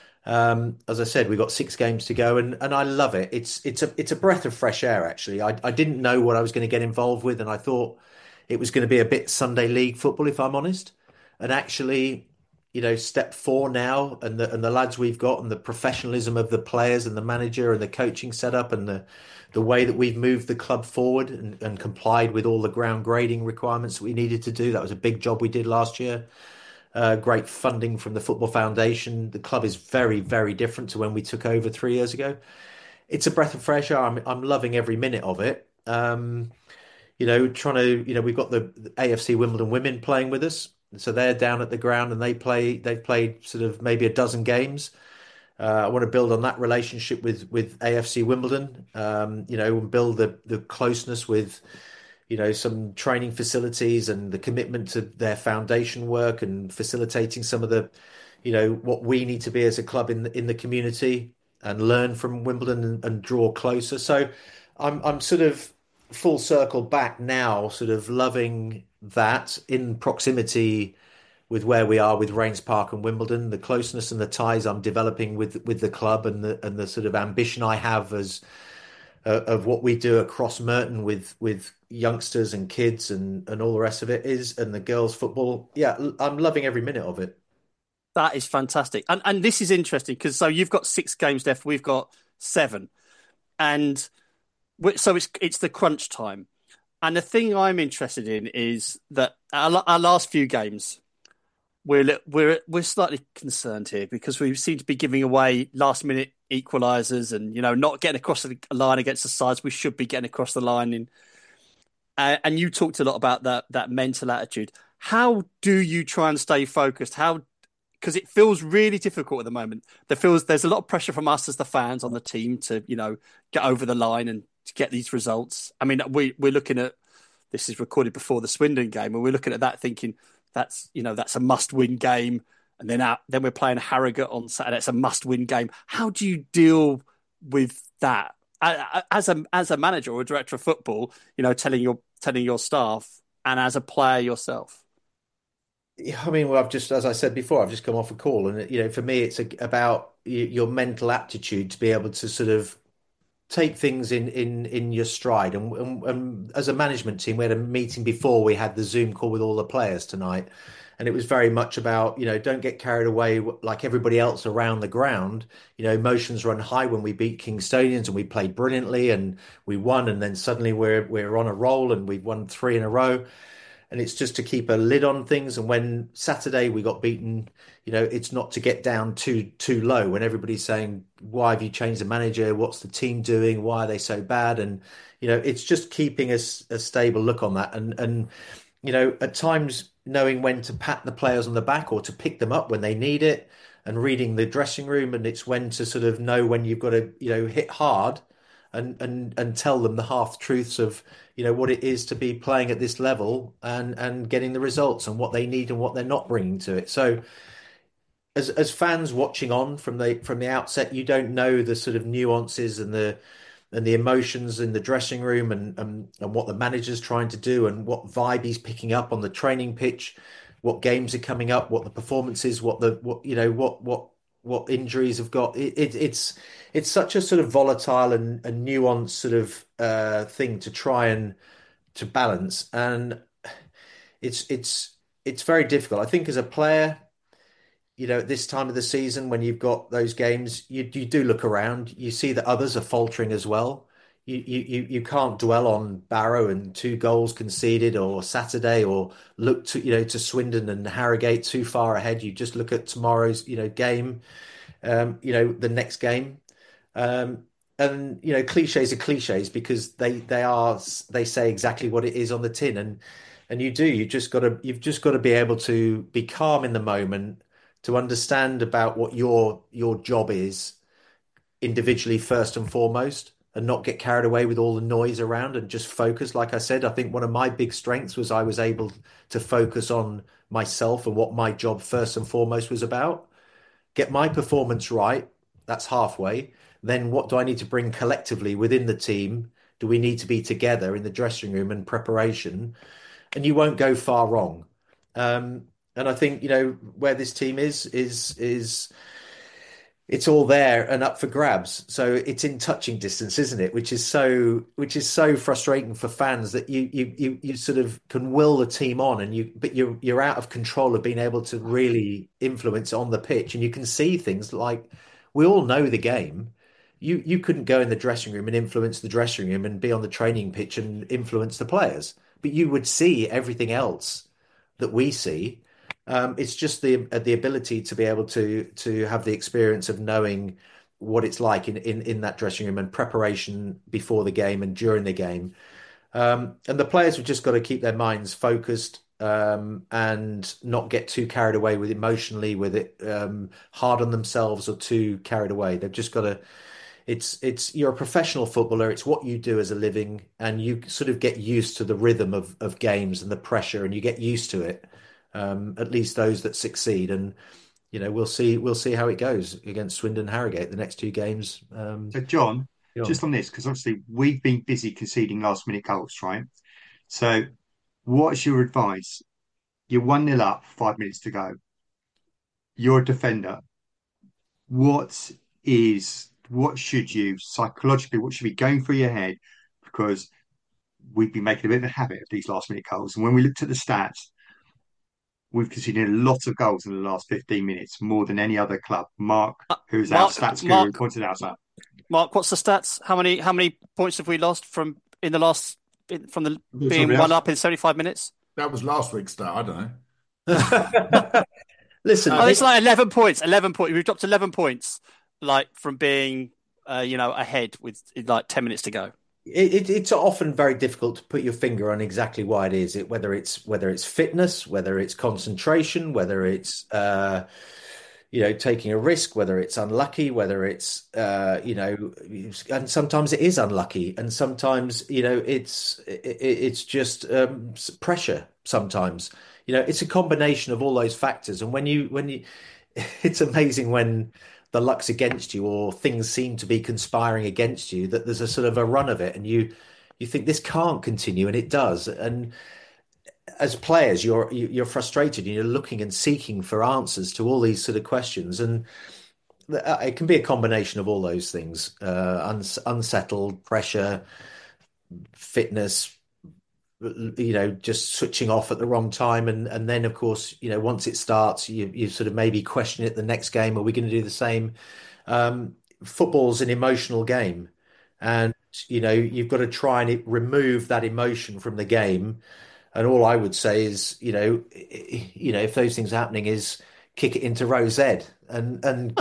Um, as I said, we've got six games to go, and and I love it. It's it's a it's a breath of fresh air. Actually, I I didn't know what I was going to get involved with, and I thought it was going to be a bit Sunday league football, if I'm honest. And actually, you know, step four now, and the and the lads we've got, and the professionalism of the players and the manager and the coaching setup, and the the way that we've moved the club forward and, and complied with all the ground grading requirements that we needed to do. That was a big job we did last year. Uh, great funding from the Football Foundation. The club is very, very different to when we took over three years ago. It's a breath of fresh air. I'm, I'm loving every minute of it. Um, you know, trying to, you know, we've got the, the A F C Wimbledon women playing with us. So they're down at the ground and they play, they've played sort of maybe a dozen games. Uh, I want to build on that relationship with with A F C Wimbledon, um, you know, and build the the closeness with you know, some training facilities and the commitment to their foundation work and facilitating some of the, you know, what we need to be as a club in the, in the community and learn from Wimbledon and, and draw closer. So I'm I'm sort of full circle back now, sort of loving that in proximity with where we are with Rains Park and Wimbledon, the closeness and the ties I'm developing with with the club and the and the sort of ambition I have as uh, of what we do across Merton with with youngsters and kids and and all the rest of it is and the girls football. Yeah, I'm loving every minute of it. That is fantastic. And and this is interesting because so you've got six games left, we've got seven. And we- so it's it's the crunch time. And the thing I'm interested in is that our, our last few games, we're li- we're we're slightly concerned here because we seem to be giving away last minute equalisers and you know not getting across the line against the sides we should be getting across the line in. Uh, and you talked a lot about that that mental attitude. How do you try and stay focused? How because it feels really difficult at the moment. There feels there's a lot of pressure from us as the fans on the team to you know get over the line and to get these results. I mean, we we're looking at this is recorded before the Swindon game, and we're looking at that thinking that's you know that's a must-win game, and then out, then we're playing Harrogate on Saturday. It's a must-win game. How do you deal with that as a as a manager or a director of football? You know, telling your telling your staff, and as a player yourself. Yeah, I mean, well, I've just, as I said before, I've just come off a call, and you know, for me, it's a, about y- your mental aptitude to be able to sort of take things in in in your stride. And, and, and as a management team, we had a meeting before we had the Zoom call with all the players tonight, and it was very much about, you know, don't get carried away like everybody else around the ground. You know, emotions run high when we beat Kingstonians and we played brilliantly and we won, and then suddenly we're we're on a roll and we've won three in a row, and it's just to keep a lid on things. And when Saturday we got beaten, you know, it's not to get down too too low when everybody's saying, "Why have you changed the manager? What's the team doing? Why are they so bad?" And you know, it's just keeping a, s- a stable look on that, and and you know, at times knowing when to pat the players on the back or to pick them up when they need it, and reading the dressing room, and it's when to sort of know when you've got to, you know, hit hard and and and tell them the half truths of, you know, what it is to be playing at this level and and getting the results and what they need and what they're not bringing to it. So as as fans watching on from the from the outset, you don't know the sort of nuances and the and the emotions in the dressing room, and and, and what the manager's trying to do and what vibe he's picking up on the training pitch, what games are coming up, what the performance is, what the what you know what what what injuries have got. It, it it's it's such a sort of volatile and, and nuanced sort of uh, thing to try and to balance, and it's it's it's very difficult. I think as a player, you know, at this time of the season when you've got those games, you you do look around, you see that others are faltering as well. You you you you can't dwell on Barrow and two goals conceded or Saturday, or look to, you know, to Swindon and Harrogate too far ahead. You just look at tomorrow's, you know, game, um, you know, the next game. Um, and you know, cliches are cliches because they they are they say exactly what it is on the tin, and and you do. You just got to you've just got to be able to be calm in the moment, to understand about what your your job is individually first and foremost, and not get carried away with all the noise around and just focus. Like I said, I think one of my big strengths was I was able to focus on myself and what my job first and foremost was about. Get my performance right. That's halfway. Then what do I need to bring collectively within the team? Do we need to be together in the dressing room and preparation? And you won't go far wrong. Um, and I think, you know, where this team is is is it's all there and up for grabs. So it's in touching distance, isn't it? Which is so which is so frustrating for fans that you you you you sort of can will the team on, and you but you're you're out of control of being able to really influence on the pitch. And you can see things like, we all know the game. You you couldn't go in the dressing room and influence the dressing room and be on the training pitch and influence the players, but you would see everything else that we see. Um, it's just the uh, the ability to be able to to have the experience of knowing what it's like in, in, in that dressing room, and preparation before the game and during the game. Um, and the players have just got to keep their minds focused, um, and not get too carried away with emotionally with it, um, hard on themselves or too carried away. They've just got to. It's it's you're a professional footballer. It's what you do as a living, and you sort of get used to the rhythm of of games and the pressure, and you get used to it. Um, at least those that succeed, and you know, we'll see we'll see how it goes against Swindon Harrogate the next two games. Um, So, John, you know. just on this, because obviously we've been busy conceding last minute goals, right? So, what's your advice? You're one nil up, five minutes to go. You're a defender. What is what should you psychologically, what should be going through your head? Because we've been making a bit of a habit of these last minute goals. And when we looked at the stats, we've conceded a lot of goals in the last fifteen minutes, more than any other club. Mark, Uh, who's our Mark, stats guru, Mark, pointed out that. Mark, what's the stats? How many how many points have we lost from in the last in, from the being Somebody one else? up in seventy-five minutes? That was last week's start. I don't know. Listen, Oh, Um, it's it, like eleven points. eleven points. We've dropped eleven points, like from being, uh, you know, ahead with like ten minutes to go. it, it's often very difficult to put your finger on exactly why it is. It whether it's whether it's fitness, whether it's concentration, whether it's uh, you know, taking a risk, whether it's unlucky, whether it's uh, you know, and sometimes it is unlucky, and sometimes, you know, it's it, it's just um, pressure. Sometimes, you know, it's a combination of all those factors, and when you when you, it's amazing when the luck's against you or things seem to be conspiring against you, that there's a sort of a run of it, and you you think this can't continue, and it does. And as players, you're you're frustrated and you're looking and seeking for answers to all these sort of questions, and uh, it can be a combination of all those things: uh, uns unsettled, pressure, fitness, you know, just switching off at the wrong time, and and then of course, you know, once it starts, you you sort of maybe question it the next game. Are we going to do the same? Um, football's an emotional game, and you know, you've got to try and remove that emotion from the game. And all I would say is, you know, you know, if those things are happening, is kick it into row Z and and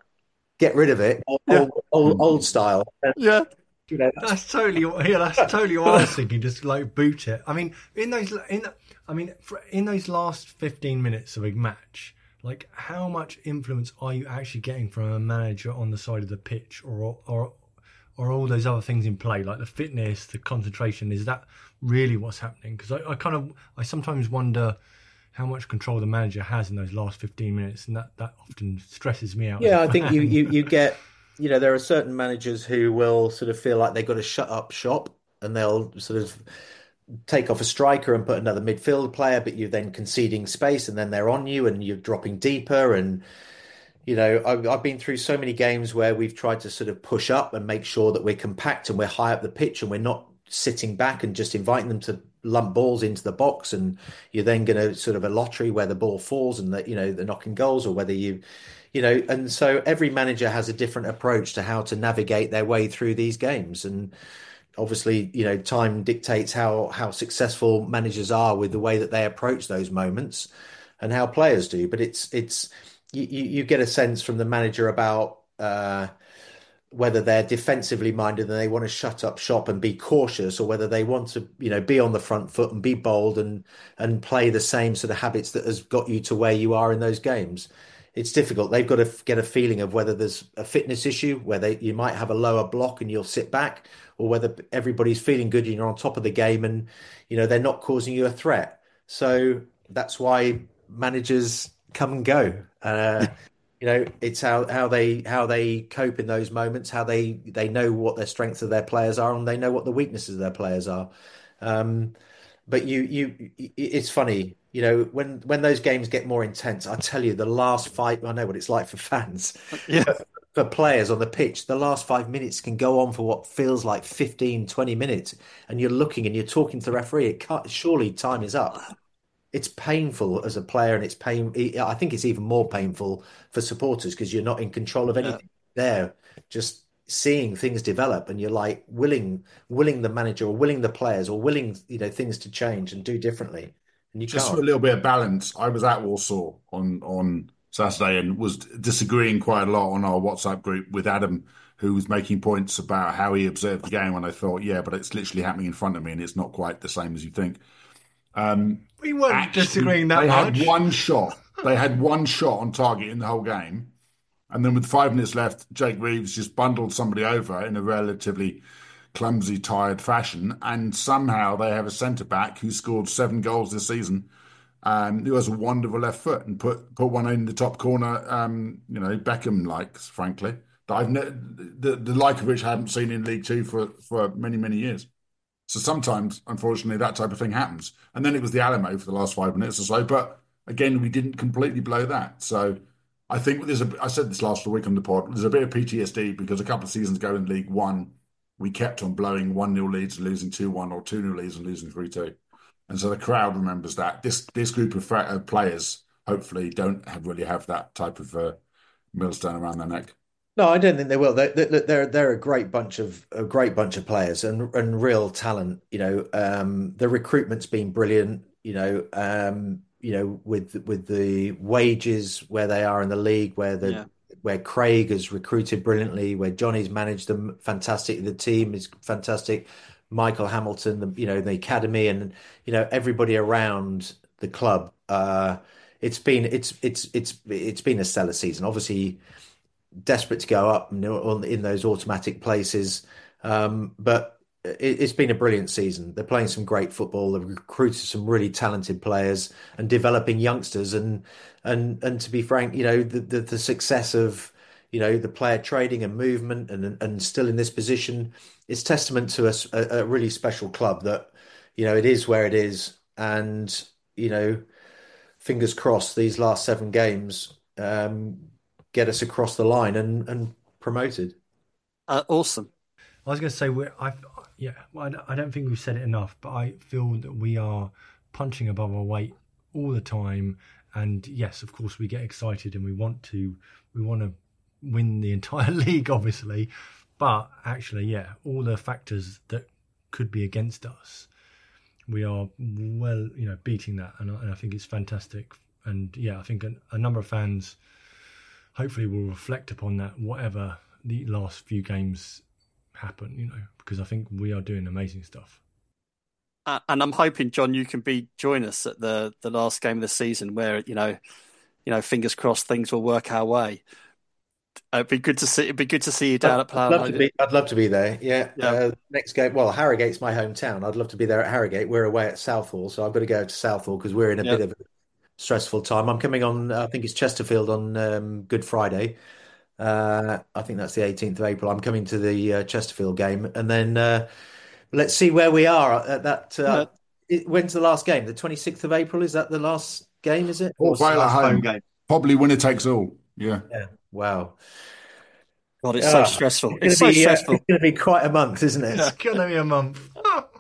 get rid of it, Yeah. old old, old style. And, Yeah. you know, That's totally yeah. That's totally what I was thinking. Just like boot it. I mean, in those in I mean, for, in those last fifteen minutes of a match, like how much influence are you actually getting from a manager on the side of the pitch, or or or all those other things in play, like the fitness, the concentration? Is that really what's happening? Because I, I kind of I sometimes wonder how much control the manager has in those last fifteen minutes, and that, that often stresses me out. yeah, I think you, you you get, you know, there are certain managers who will sort of feel like they've got to shut up shop, and they'll sort of take off a striker and put another midfield player, but you're then conceding space, and then they're on you, and you're dropping deeper. And you know, I've, I've been through so many games where we've tried to sort of push up and make sure that we're compact and we're high up the pitch, and we're not sitting back and just inviting them to lump balls into the box, and you're then going to sort of a lottery where the ball falls and that, you know, they're knocking goals, or whether you, you know, and so every manager has a different approach to how to navigate their way through these games. And obviously, you know, time dictates how how successful managers are with the way that they approach those moments and how players do. But it's it's you, you get a sense from the manager about uh whether they're defensively minded and they want to shut up shop and be cautious, or whether they want to, you know, be on the front foot and be bold and and play the same sort of habits that has got you to where you are in those games. It's difficult. They've got to get a feeling of whether there's a fitness issue, where they, you might have a lower block and you'll sit back, or whether everybody's feeling good and you're on top of the game and, you know, they're not causing you a threat. So that's why managers come and go. Uh, You know, it's how, how they how they cope in those moments, how they, they know what their strengths of their players are, and they know what the weaknesses of their players are. Um, but you you it's funny, you know, when when those games get more intense, I tell you, the last five, I know what it's like for fans, Yeah. but for players on the pitch, the last five minutes can go on for what feels like fifteen, twenty minutes, and you're looking and you're talking to the referee. It can't, surely time is up. It's painful as a player, and it's pain. I think it's even more painful for supporters because you're not in control of Yeah. anything. There, just seeing things develop, and you're like willing, willing the manager or willing the players or willing, you know, things to change and do differently, and you Just for a can't. little bit of balance, I was at Warsaw on on Saturday and was disagreeing quite a lot on our WhatsApp group with Adam, who was making points about how he observed the game, and I thought, yeah, but it's literally happening in front of me, and it's not quite the same as you think. Um, We weren't actually, disagreeing that they much. had one shot. They had one shot on target in the whole game, and then with five minutes left, Jake Reeves just bundled somebody over in a relatively clumsy, tired fashion, and somehow they have a centre back who scored seven goals this season, um, who has a wonderful left foot and put put one in the top corner. Um, you know, Beckham likes, frankly, that I've ne- the the like of which I haven't seen in League Two for for many many years. So sometimes, unfortunately, that type of thing happens. And then it was the Alamo for the last five minutes or so. But again, we didn't completely blow that. So I think there's a, I said this last week on the pod, there's a bit of P T S D because a couple of seasons ago in League One, we kept on blowing one nil leads and losing two one, or two nil leads and losing three two. And so the crowd remembers that. This this group of fra- of players hopefully don't have really have that type of uh, millstone around their neck. No, I don't think they will. They, they, they're they're a great bunch of a great bunch of players and and real talent. You know, um, the recruitment's been brilliant. You know, um, you know, with with the wages where they are in the league, where the Yeah. where Craig has recruited brilliantly, where Johnny's managed them fantastic. The team is fantastic. Michael Hamilton, the, you know, the academy, and you know everybody around the club. Uh, it's been it's it's it's it's been a stellar season. Obviously desperate to go up in those automatic places. Um, but it, it's been a brilliant season. They're playing some great football. They've recruited some really talented players and developing youngsters. And and and to be frank, you know, the the, the success of, you know, the player trading and movement and and still in this position is testament to us a, a really special club that, you know, it is where it is. and you know, fingers crossed, these last seven games um, get us across the line and and promoted. Uh, awesome. I was going to say, we're, I, yeah, well, I don't- I don't think we've said it enough, but I feel that we are punching above our weight all the time. And yes, of course, we get excited and we want to, we want to win the entire league, obviously. But actually, yeah, all the factors that could be against us, we are well, you know, beating that, and I, and I think it's fantastic. And yeah, I think a, a number of fans hopefully will reflect upon that, whatever the last few games happen, you know, because I think we are doing amazing stuff. Uh, and I'm hoping, John, you can be join us at the the last game of the season, where you know, you know, fingers crossed, things will work our way. Uh, it'd be good to see. It'd be good to see you down at I'd love to Plough. be. I'd love to be there. Yeah. Yeah. Uh, next game. Well, Harrogate's my hometown. I'd love to be there at Harrogate. We're away at Southall, so I've got to go to Southall because we're in a Yeah. bit of a stressful time. I'm coming on. I think it's Chesterfield on um, Good Friday. Uh, I think that's the eighteenth of April. I'm coming to the uh, Chesterfield game, and then uh, let's see where we are at that. Uh, it, when's the last game? The twenty-sixth of April. Is that the last game? Is it? What's the Vale at last home home. game? Probably winner takes all. Yeah. Yeah. Wow. God, it's so Ah, stressful. It's It's going so to be. Uh, stressful. it's going to be quite a month, isn't it? It's going to be a month.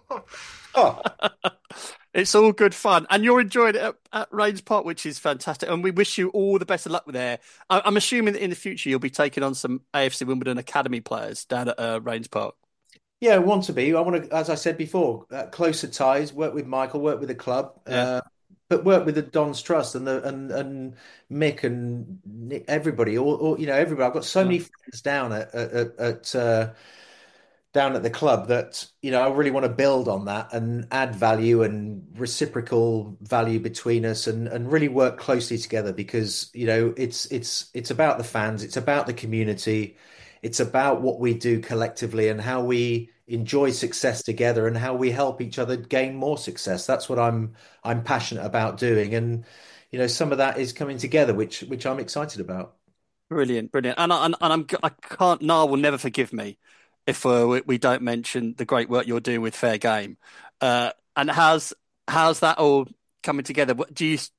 Oh, It's all good fun, and you're enjoying it at, at Rains Park, which is fantastic. And we wish you all the best of luck with there. I, I'm assuming that in the future you'll be taking on some A F C Wimbledon Academy players down at uh, Rains Park. yeah, I want to be. I want to, as I said before, uh, closer ties. Work with Michael. Work with the club. Yeah. Uh, but work with the Don's Trust and the and and Mick and Nick, everybody. Or, or you know, everybody. I've got so many friends down at at, at uh, down at the club that you know I really want to build on that and add value and reciprocal value between us and and really work closely together because you know it's it's it's about the fans, it's about the community, it's about what we do collectively and how we enjoy success together and how we help each other gain more success. That's what I'm I'm passionate about doing, and you know some of that is coming together, which which I'm excited about. Brilliant, brilliant. And I, and, and I'm I can't. Niall will never forgive me if uh, we, we don't mention the great work you're doing with Fair Game. Uh, and how's how's that all coming together? What do you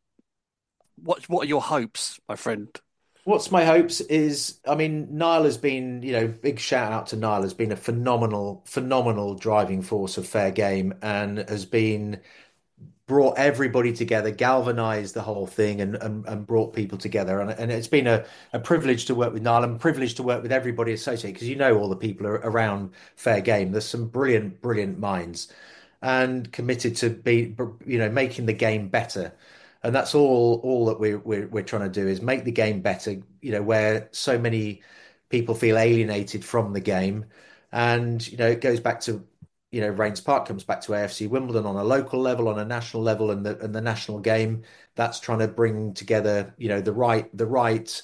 what what are your hopes, my friend? What's my hopes is, I mean, Niall has been, you know, big shout out to Niall, has been a phenomenal, phenomenal driving force of Fair Game and has been brought everybody together, galvanized the whole thing and and, and brought people together. And, and it's been a, a privilege to work with Niall and a privilege to work with everybody associated because you know all the people are around Fair Game. There's some brilliant, brilliant minds and committed to be, you know, making the game better. And that's all all that we're, we're we're trying to do is make the game better, you know, where so many people feel alienated from the game. And, you know, it goes back to, you know, Rains Park comes back to A F C Wimbledon on a local level, on a national level, and the and the national game. That's trying to bring together, you know, the right the right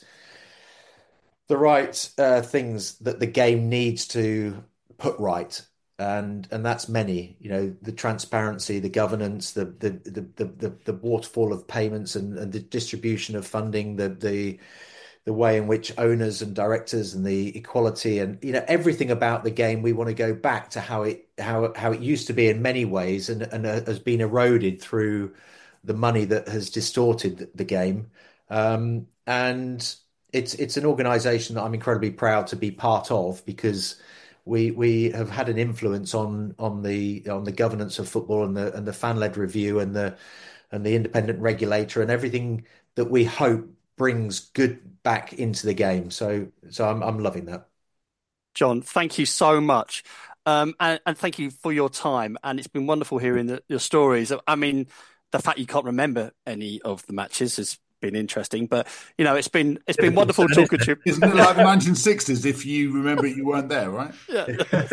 the right uh, things that the game needs to put right. And and that's many, you know, the transparency, the governance, the the the the the, the waterfall of payments and, and the distribution of funding, the the the way in which owners and directors and the equality and you know everything about the game. We want to go back to how it how how it used to be in many ways and and uh, has been eroded through the money that has distorted the game. Um, and it's it's an organization that I'm incredibly proud to be part of because we we have had an influence on on the on the governance of football and the and the fan-led review and the and the independent regulator and everything that we hope brings good back into the game. So so I'm I'm loving that. John, thank you so much. Um, and, and thank you for your time. And it's been wonderful hearing the, your stories. I mean, the fact you can't remember any of the matches has been interesting, but you know, it's been it's been wonderful talking to you. Isn't it like the nineteen sixties? If you remember it, you weren't there, right? Yeah.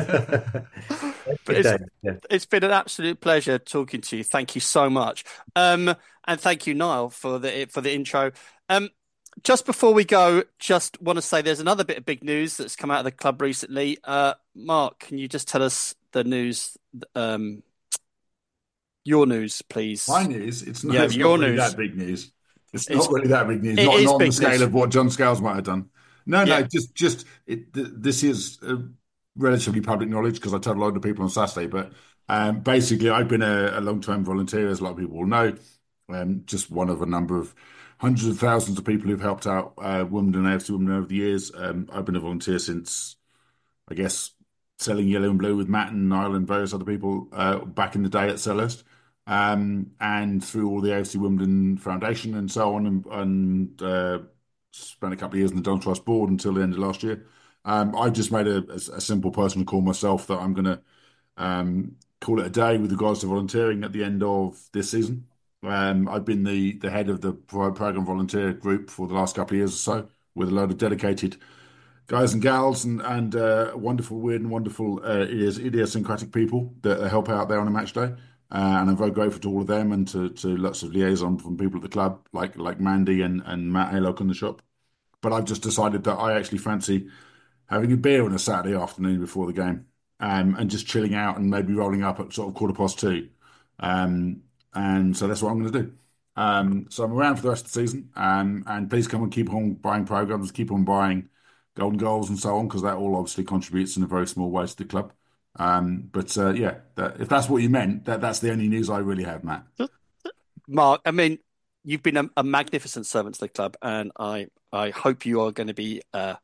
But it's, it's been an absolute pleasure talking to you. Thank you so much. Um, and thank you, Niall, for the for the intro. Um, just before we go, just want to say there's another bit of big news that's come out of the club recently. Uh, Mark, can you just tell us the news? Um, your news, please. My news? It's not, Yeah, it's your not really news. that big news. It's, It's- not really that big news. it Not, is not on the big scale news. of what John Scales might have done. No, no, Yeah. just just it, th- this is uh, relatively public knowledge because I told a load of people on Saturday. But Um, basically, I've been a, a long-time volunteer, as a lot of people will know. Um, just one of a number of hundreds of thousands of people who've helped out uh, Wimbledon A F C Wimbledon over the years. Um, I've been a volunteer since, I guess, selling yellow and blue with Matt and Niall and various other people uh, back in the day at Selhurst, um, and through all the A F C Wimbledon Foundation and so on, and, and uh, spent a couple of years in the Don Trust board until the end of last year. Um, I've just made a, a, a simple personal call myself that I'm going to um, call it a day with regards to volunteering at the end of this season. Um, I've been the, the head of the program volunteer group for the last couple of years or so, with a load of dedicated guys and gals and and uh, wonderful, weird and wonderful uh, idiosyncratic people that help out there on a match day. Uh, and I'm very grateful to all of them and to, to lots of liaison from people at the club, like like Mandy and, and Matt Haylock in the shop. But I've just decided that I actually fancy having a beer on a Saturday afternoon before the game, um, and just chilling out and maybe rolling up at sort of quarter past two. Um, and so that's what I'm going to do. Um, so I'm around for the rest of the season. Um, and please come and keep on buying programs, keep on buying golden goals and so on, because that all obviously contributes in a very small way to the club. Um, but uh, yeah, that, if that's what you meant, that that's the only news I really have, Matt. Mark, I mean, you've been a, a magnificent servant to the club, and I I hope you are going to be uh,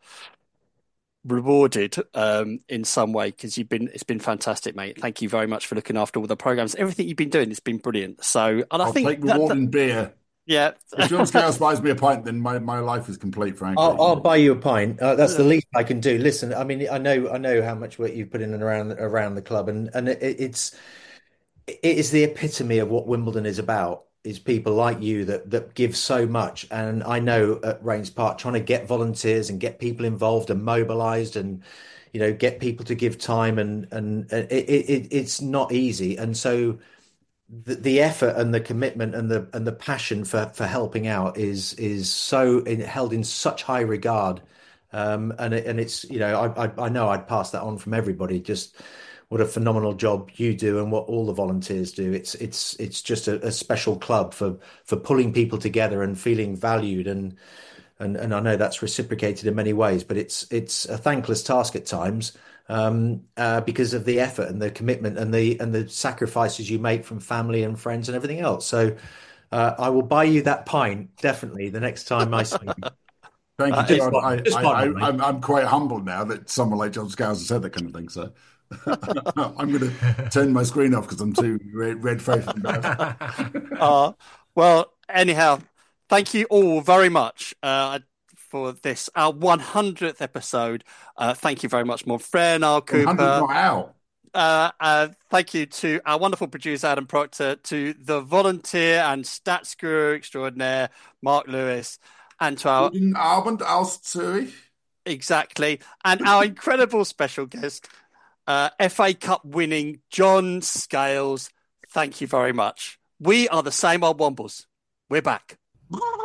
rewarded um, in some way, because you've been it's been fantastic, mate. Thank you very much for looking after all the programs, everything you've been doing. It's been brilliant. So, and I I'll think take that, reward that, in beer. yeah, If John Scales buys me a pint, then my, my life is complete, frankly. I'll, I'll buy you a pint. Uh, that's the least I can do. Listen, I mean, I know, I know how much work you've put in and around around the club, and and it, it's it is the epitome of what Wimbledon is about. Is people like you that that give so much, and I know at Rains Park trying to get volunteers and get people involved and mobilised, and you know get people to give time, and and it, it it's not easy, and so. The, the effort and the commitment and the and the passion for for helping out is is so in, held in such high regard, um, and it, and it's you know I, I I know I'd pass that on from everybody. Just what a phenomenal job you do and what all the volunteers do. It's it's it's just a, a special club for for pulling people together and feeling valued, and and and I know that's reciprocated in many ways, but it's it's a thankless task at times, um, uh, because of the effort and the commitment and the and the sacrifices you make from family and friends and everything else. So uh, I will buy you that pint definitely the next time I see you. Thank you, Uh, John. fine. I, Just I, fine, I, mate. I'm, I'm quite humbled now that someone like John Scales has said that kind of thing. So I'm going to turn my screen off because I'm too red, red-faced and embarrassed. uh, well, anyhow, thank you all very much uh, for this, our one hundredth episode. Uh, thank you very much, my friend, Al one hundred Cooper. not out. Uh, uh, thank you to our wonderful producer, Adam Proctor, to the volunteer and stats guru extraordinaire, Mark Lewis, and to our, Guten Abend aus Zürich. exactly, and our incredible special guest, uh, F A Cup winning John Scales. Thank you very much. We are the same old Wombles. We're back.